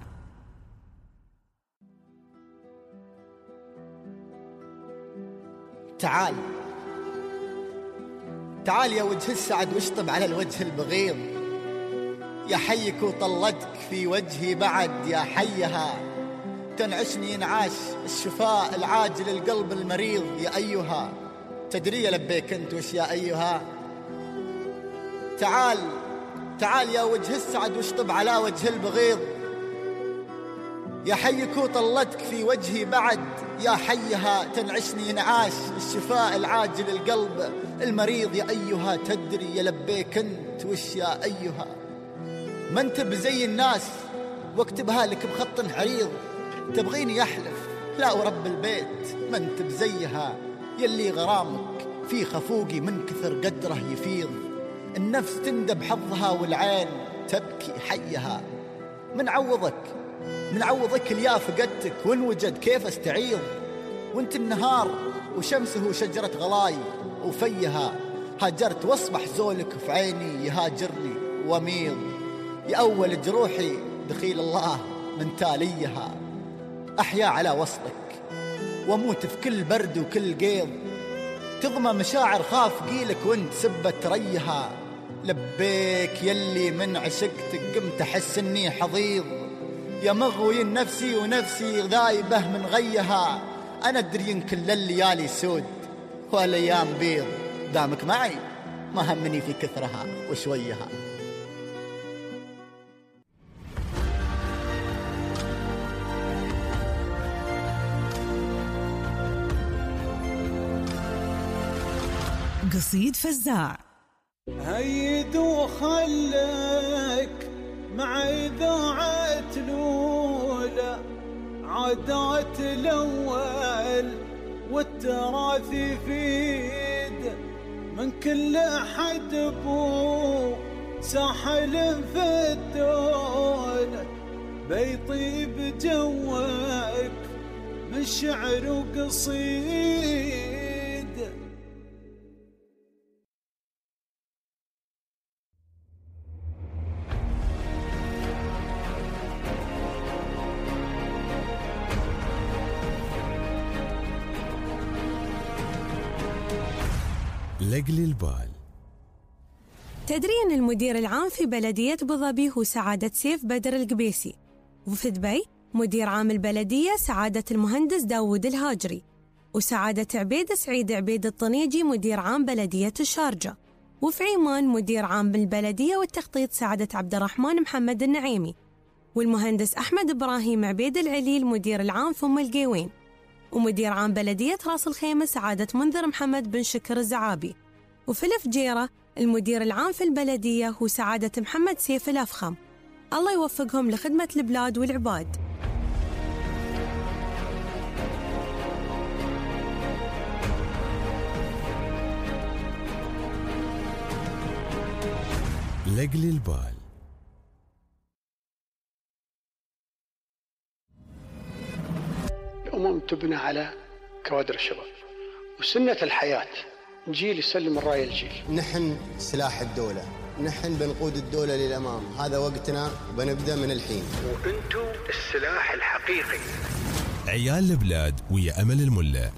تعال تعال يا وجه السعد واشطب على الوجه البغيض، يا حيك وطلتك في وجهي بعد يا حيها، تنعشني انعاش الشفاء العاجل القلب المريض يا أيها. تدري يا لبيك أنت وش يا أيها؟ تعال يا وجه السعد واشطب على وجه البغيض، يا حيك وطلتك في وجهي بعد يا حيها، تنعشني انعاش الشفاء العاجل القلب المريض يا أيها. تدري يا لبيك أنت وش يا أيها؟ ما انت بزي الناس واكتبها لك بخط عريض، تبغيني أحلف لا ورب البيت ما انت بزيها، يلي غرامك في خفوقي من كثر قدره يفيض، النفس تندب حظها والعين تبكي حيها. من عوضك اليا فقدتك وانوجد كيف استعيض، وانت النهار وشمسه شجرة غلاي وفيها، هاجرت واصبح زولك في عيني يهاجرني وميض، يا أول جروحي دخيل الله من تاليها، أحيا على وصلك واموت في كل برد وكل قيض، تغمى مشاعر خاف قيلك وانت سبت ريها، لبيك يلي من عشقتك قمت أحس اني حضيض، يا مغوي نفسي ونفسي ذايبة من غيها، أنا أدري إن كل الليالي سود والأيام بيض، دامك معي ما همني في كثرها وشويها. قصيد فزاع. هيد وخلك مع إذاعة الأولى، عادات الأول والتراث يفيد، من كل أحد بو ساحل في الدولة، بيطيب جوك من شعر وقصيد. لقلي البال. تدري أن المدير العام في بلدية أبوظبي هو سعادة سيف بدر القبيسي، وفي دبي مدير عام البلدية سعادة المهندس داود الهاجري، وسعادة عبيد سعيد عبيد الطنيجي مدير عام بلدية الشارجة، وفي عمان مدير عام البلدية والتخطيط سعادة عبد الرحمن محمد النعيمي، والمهندس أحمد إبراهيم عبيد العليل مدير العام ثم القيوين، ومدير عام بلدية راس الخيمة سعادة منذر محمد بن شكر الزعابي، وفي الفجيرة المدير العام في البلدية هو سعادة محمد سيف الأفخم. الله يوفقهم لخدمة البلاد والعباد. لقلي البال. الأمم تبنى على كوادر الشباب، وسنة الحياة جيل يسلم الراية الجيل. نحن سلاح الدولة، نحن بنقود الدولة للأمام، هذا وقتنا وبنبدأ من الحين. وأنتم السلاح الحقيقي. عيال البلاد ويا أمل الملا.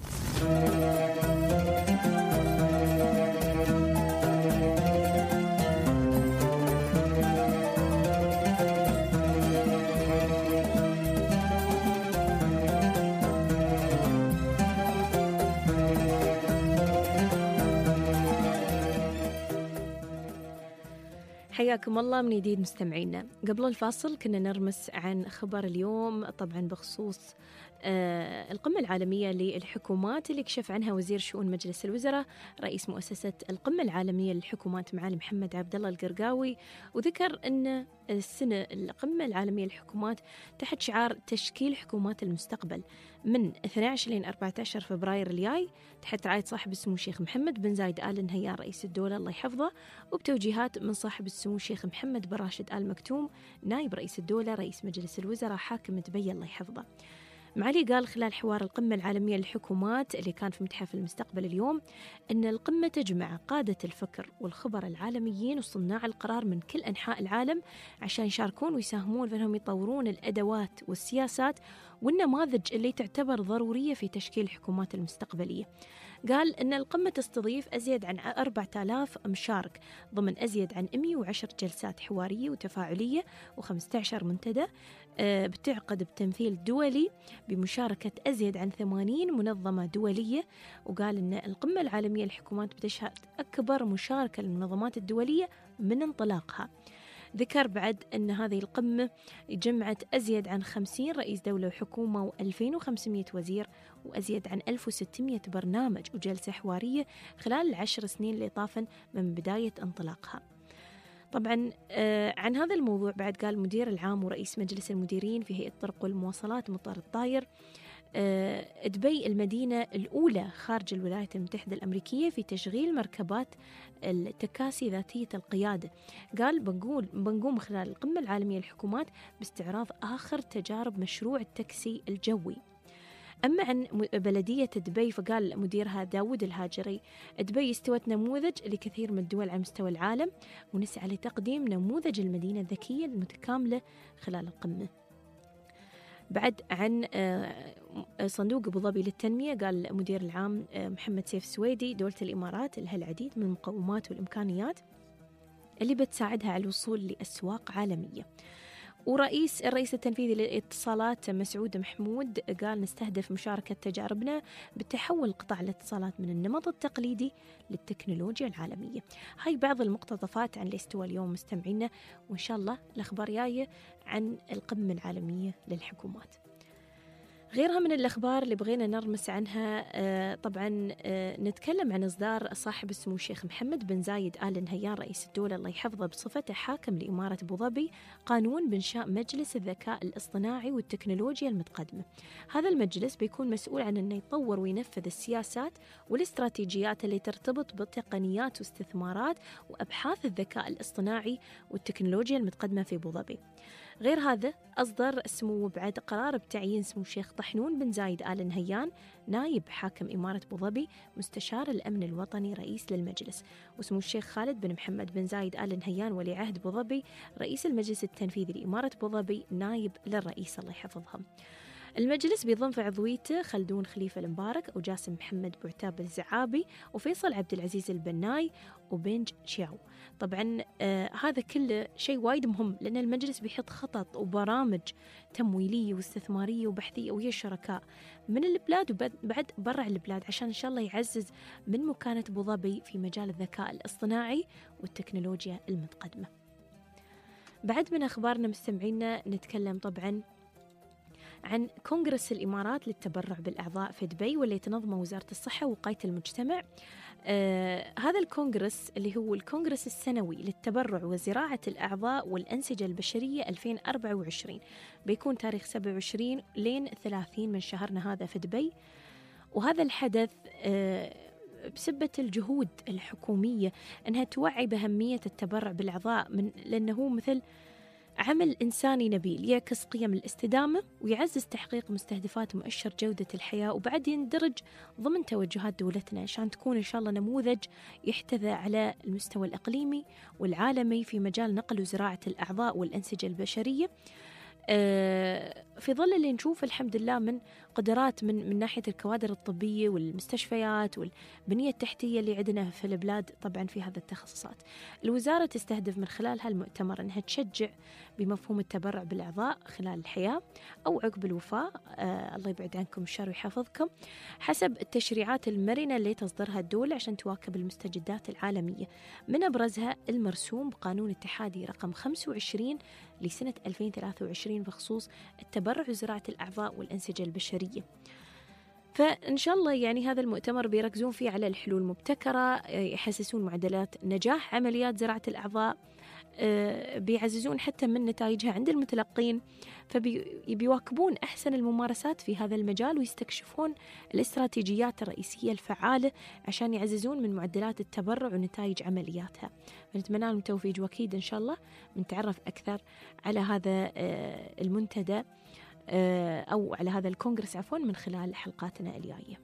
حياكم الله من جديد مستمعينا. قبل الفاصل كنا نرمس عن خبر اليوم طبعا بخصوص القمة العالمية للحكومات اللي كشف عنها وزير شؤون مجلس الوزراء رئيس مؤسسة القمة العالمية للحكومات معالي محمد عبد الله القرقاوي، وذكر أن السنة القمة العالمية للحكومات تحت شعار تشكيل حكومات المستقبل من 12 لين 14 فبراير الجاي، تحت رعاية صاحب السمو الشيخ محمد بن زايد آل نهيان رئيس الدولة الله يحفظه، وبتوجيهات من صاحب السمو الشيخ محمد بن راشد آل مكتوم نائب رئيس الدولة رئيس مجلس الوزراء حاكم دبي الله يحفظه. معالي قال خلال حوار القمة العالمية للحكومات اللي كان في متحف المستقبل اليوم أن القمة تجمع قادة الفكر والخبر العالميين وصناع القرار من كل أنحاء العالم عشان يشاركون ويساهمون في أنهم يطورون الأدوات والسياسات والنماذج اللي تعتبر ضرورية في تشكيل الحكومات المستقبلية. قال أن القمة تستضيف أزيد عن 4000 مشارك ضمن أزيد عن 110 جلسات حوارية وتفاعلية و15 منتدى بتعقد بتمثيل دولي بمشاركة أزيد عن 80 منظمة دولية. وقال أن القمة العالمية للحكومات بتشهد أكبر مشاركة للمنظمات الدولية من انطلاقها. ذكر بعد أن هذه القمة جمعت أزيد عن 50 رئيس دولة وحكومة و2500 وزير وأزيد عن 1600 برنامج وجلسة حوارية خلال ال10 سنين اللي طافن من بداية انطلاقها. طبعا عن هذا الموضوع بعد قال المدير العام ورئيس مجلس المديرين في هيئة الطرق والمواصلات مطار الطاير دبي المدينة الأولى خارج الولايات المتحدة الأمريكية في تشغيل مركبات التكاسي ذاتية القيادة. قال بنقوم خلال القمة العالمية للحكومات باستعراض آخر تجارب مشروع التاكسي الجوي. أما عن بلدية دبي فقال مديرها داود الهاجري دبي استوت نموذج لكثير من الدول على مستوى العالم ونسعى لتقديم نموذج المدينة الذكية المتكاملة خلال القمة. بعد عن صندوق أبو ظبي للتنمية قال المدير العام محمد سيف السويدي دولة الإمارات لها العديد من المقومات والإمكانيات اللي بتساعدها على الوصول لأسواق عالمية. الرئيس التنفيذي للاتصالات مسعود محمود قال نستهدف مشاركة تجاربنا بتحول قطاع الاتصالات من النمط التقليدي للتكنولوجيا العالمية. هاي بعض المقتطفات عن اللي استوى اليوم مستمعينا، وإن شاء الله الأخبار جاية عن القمة العالمية للحكومات. غيرها من الأخبار اللي بغينا نرمس عنها طبعا نتكلم عن إصدار صاحب السمو الشيخ محمد بن زايد آل نهيان رئيس الدولة الله يحفظه بصفته حاكم لإمارة أبو ظبي قانون بإنشاء مجلس الذكاء الاصطناعي والتكنولوجيا المتقدمة. هذا المجلس بيكون مسؤول عن أنه يطور وينفذ السياسات والاستراتيجيات اللي ترتبط بتقنيات واستثمارات وأبحاث الذكاء الاصطناعي والتكنولوجيا المتقدمة في أبو ظبي. غير هذا أصدر السمو بعد قرار بتعيين سمو الشيخ طحنون بن زايد آل نهيان نائب حاكم إمارة أبو ظبي مستشار الأمن الوطني رئيس للمجلس، وسمو الشيخ خالد بن محمد بن زايد آل نهيان ولي عهد أبو ظبي رئيس المجلس التنفيذي لإمارة أبو ظبي نائب للرئيس الله يحفظهم. المجلس بيضم في عضويته خلدون خليفة المبارك وجاسم محمد بوعتاب الزعابي وفيصل عبد العزيز البناي وبنج شياو. طبعا هذا كله شيء وايد مهم لأن المجلس بيحط خطط وبرامج تمويلية واستثمارية وبحثية ويا الشركاء من البلاد وبعد برا البلاد عشان إن شاء الله يعزز من مكانة أبو ظبي في مجال الذكاء الاصطناعي والتكنولوجيا المتقدمة. بعد من أخبارنا مستمعينا نتكلم طبعا عن كونغرس الإمارات للتبرع بالأعضاء في دبي واللي تنظمه وزارة الصحة ووقاية المجتمع. هذا الكونغرس اللي هو الكونغرس السنوي للتبرع وزراعة الأعضاء والأنسجة البشرية 2024 بيكون تاريخ 27 لين 30 من شهرنا هذا في دبي. وهذا الحدث بسبة الجهود الحكومية أنها توعي بأهمية التبرع بالأعضاء لأنه مثل عمل إنساني نبيل يعكس قيم الاستدامة ويعزز تحقيق مستهدفات مؤشر جودة الحياة، وبعد يندرج ضمن توجهات دولتنا عشان تكون إن شاء الله نموذج يحتذى على المستوى الإقليمي والعالمي في مجال نقل وزراعة الأعضاء والأنسجة البشرية، في ظل اللي نشوف الحمد لله من قدرات من ناحية الكوادر الطبية والمستشفيات والبنية التحتية اللي عندنا في البلاد طبعا في هذا التخصصات. الوزارة تستهدف من خلال هالمؤتمر أنها تشجع بمفهوم التبرع بالأعضاء خلال الحياة أو عقب الوفاة، الله يبعد عنكم الشر ويحفظكم، حسب التشريعات المرنة اللي تصدرها الدولة عشان تواكب المستجدات العالمية، من أبرزها المرسوم بقانون اتحادي رقم 25 لسنة 2023 بخصوص التبرع وزراعة الأعضاء والأنسجة البشرية. فإن شاء الله يعني هذا المؤتمر بيركزون فيه على الحلول المبتكرة، يحسسون معدلات نجاح عمليات زراعة الأعضاء، بيعززون حتى من نتائجها عند المتلقين، فبيواكبون أحسن الممارسات في هذا المجال ويستكشفون الاستراتيجيات الرئيسية الفعالة عشان يعززون من معدلات التبرع ونتائج عملياتها. فنتمنى لهم التوفيق، وأكيد إن شاء الله بنتعرف أكثر على هذا المنتدى أو على هذا الكونغرس عفوا من خلال حلقاتنا الجاية.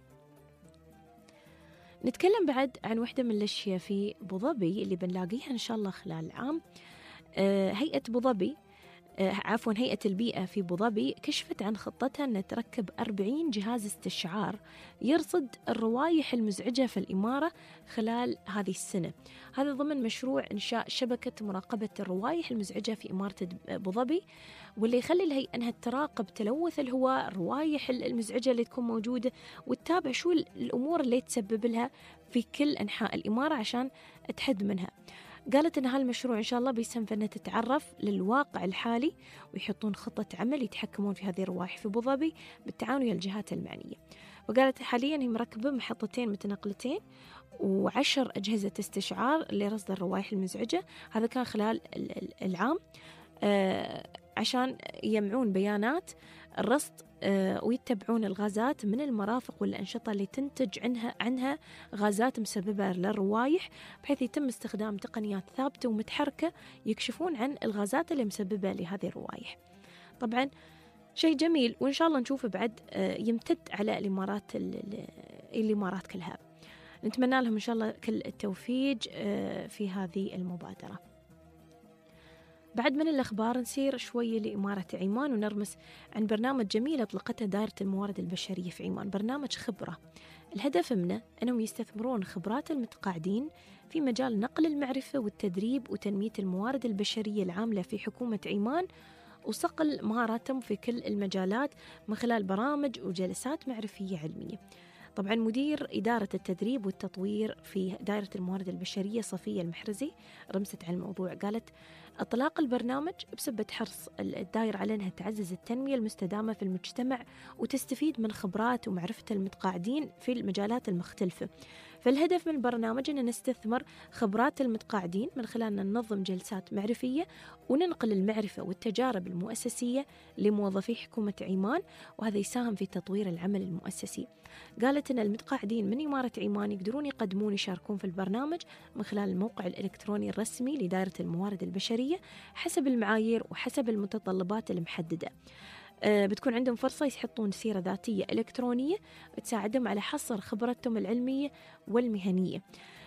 نتكلم بعد عن واحدة من الأشياء في أبو ظبي اللي بنلاقيها إن شاء الله خلال العام. هيئة أبو ظبي هيئة البيئة في أبوظبي كشفت عن خطتها أن تركب 40 جهاز استشعار يرصد الروائح المزعجة في الإمارة خلال هذه السنة. هذا ضمن مشروع إنشاء شبكة مراقبة الروائح المزعجة في إمارة أبوظبي، واللي يخلي الهيئة أنها تراقب تلوث الهواء، الروائح المزعجة اللي تكون موجودة، وتتابع شو الأمور اللي تسبب لها في كل أنحاء الإمارة عشان تحد منها. قالت أن هالمشروع إن شاء الله بيسهم في أنها تتعرف للواقع الحالي ويحطون خطة عمل يتحكمون في هذه الروائح في أبوظبي بالتعاون ويا الجهات المعنية. وقالت حاليا هي مركبة محطتين متنقلتين و10 أجهزة استشعار لرصد الروائح المزعجة. هذا كان خلال العام عشان يجمعون بيانات الرصد ويتبعون الغازات من المرافق والأنشطة اللي تنتج عنها غازات مسببة للروائح، بحيث يتم استخدام تقنيات ثابتة ومتحركة يكشفون عن الغازات اللي مسببة لهذه الروائح. طبعا شيء جميل، وإن شاء الله نشوفه بعد يمتد على الإمارات كلها. نتمنى لهم إن شاء الله كل التوفيق في هذه المبادرة. بعد من الأخبار نسير شوي لإمارة عمان ونرمس عن برنامج جميل أطلقته دائرة الموارد البشرية في عمان، برنامج خبرة. الهدف منه أنهم يستثمرون خبرات المتقاعدين في مجال نقل المعرفة والتدريب وتنمية الموارد البشرية العاملة في حكومة عمان، وصقل مهاراتهم في كل المجالات من خلال برامج وجلسات معرفية علمية. طبعا مدير إدارة التدريب والتطوير في دائرة الموارد البشرية صفية المحرزي رمست عن الموضوع، قالت اطلاق البرنامج بسبب حرص الدائرة على أنها تعزز التنمية المستدامة في المجتمع وتستفيد من خبرات ومعرفة المتقاعدين في المجالات المختلفة. فالهدف من البرنامج أن نستثمر خبرات المتقاعدين من خلال أن ننظم جلسات معرفية وننقل المعرفة والتجارب المؤسسية لموظفي حكومة عمان، وهذا يساهم في تطوير العمل المؤسسي. قالت أن المتقاعدين من إمارة عمان يقدرون يشاركون في البرنامج من خلال الموقع الإلكتروني الرسمي لدائرة الموارد البشرية حسب المعايير وحسب المتطلبات المحددة. بتكون عندهم فرصة يحطون سيرة ذاتية إلكترونية تساعدهم على حصر خبرتهم العلمية والمهنية.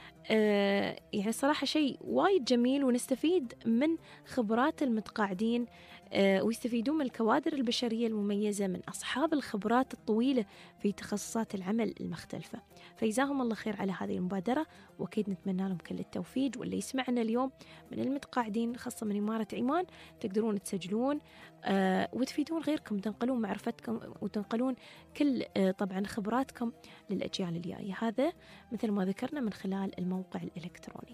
يعني صراحة شيء وايد جميل، ونستفيد من خبرات المتقاعدين ويستفيدون من الكوادر البشرية المميزة من أصحاب الخبرات الطويلة في تخصصات العمل المختلفة. فجزاهم الله خير على هذه المبادرة، وأكيد نتمنى لهم كل التوفيق. واللي يسمعنا اليوم من المتقاعدين خاصة من إمارة عمان تقدرون تسجلون وتفيدون غيركم، تنقلون معرفتكم وتنقلون كل طبعا خبراتكم للأجيال الجاية. هذا مثل ما ذكرنا من خلال الموقع الإلكتروني.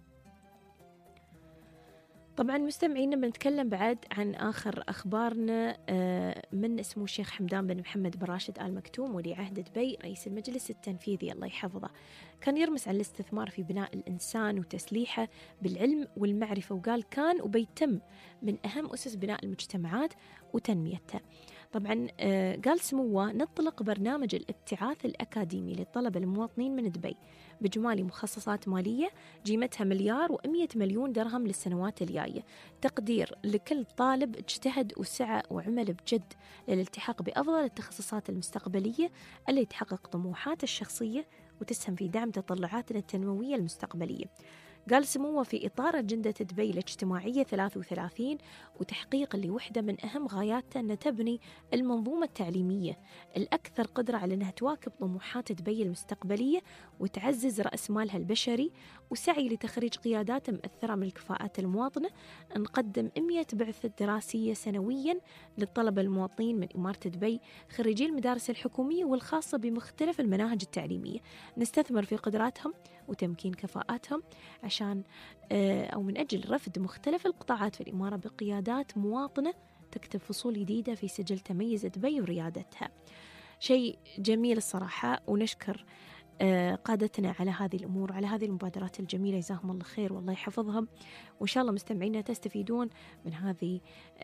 طبعا مستمعين بنتكلم بعد عن آخر أخبارنا من اسمه الشيخ حمدان بن محمد بن راشد آل مكتوم ولي عهد دبي رئيس المجلس التنفيذي الله يحفظه. كان يرمز على الاستثمار في بناء الإنسان وتسليحه بالعلم والمعرفة، وقال كان وبيتم من أهم أسس بناء المجتمعات وتنميتها. طبعا قال سموه نطلق برنامج الابتعاث الأكاديمي للطلبة المواطنين من دبي بجمالي مخصصات مالية قيمتها 1,100 مليون درهم للسنوات الجاية، تقدير لكل طالب اجتهد وسعى وعمل بجد للالتحاق بأفضل التخصصات المستقبلية اللي تحقق طموحاته الشخصية وتسهم في دعم تطلعاتنا التنموية المستقبلية. قال سموه في إطار أجندة دبي الاجتماعية 33 وتحقيق لوحدة من أهم غاياتها أن تبني المنظومة التعليمية الأكثر قدرة على أنها تواكب طموحات دبي المستقبلية وتعزز رأس مالها البشري، وسعي لتخريج قيادات مؤثرة من الكفاءات المواطنة. نقدم 100 بعثة دراسية سنويا للطلبة المواطنين من إمارة دبي خريجي المدارس الحكومية والخاصة بمختلف المناهج التعليمية، نستثمر في قدراتهم وتمكين كفاءاتهم عشان أو من أجل رفض مختلف القطاعات في الإمارة بقيادات مواطنة تكتب فصول جديدة في سجل تميز دبي وريادتها. شيء جميل الصراحة، ونشكر قادتنا على هذه الأمور وعلى هذه المبادرات الجميلة، جزاهم الله خير والله يحفظهم. وإن شاء الله مستمعينا تستفيدون من هذه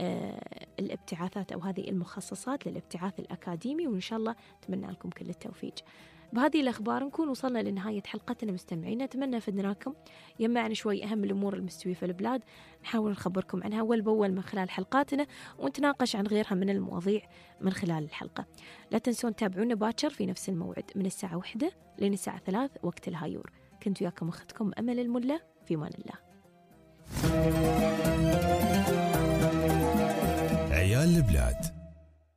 الابتعاثات أو هذه المخصصات للابتعاث الأكاديمي، وإن شاء الله أتمنى لكم كل التوفيق. بهذه الأخبار نكون وصلنا لنهاية حلقتنا مستمعين، أتمنى فدناكم يمعنا شوي أهم الأمور المستوية في البلاد، نحاول نخبركم عنها أول بأول من خلال حلقاتنا ونتناقش عن غيرها من المواضيع من خلال الحلقة. لا تنسون تابعونا باكر في نفس الموعد من الساعة 1 لين الساعة 3 وقت الهايور. كنت وياكم أختكم أمل الملا، في أمان الله. عيال البلاد.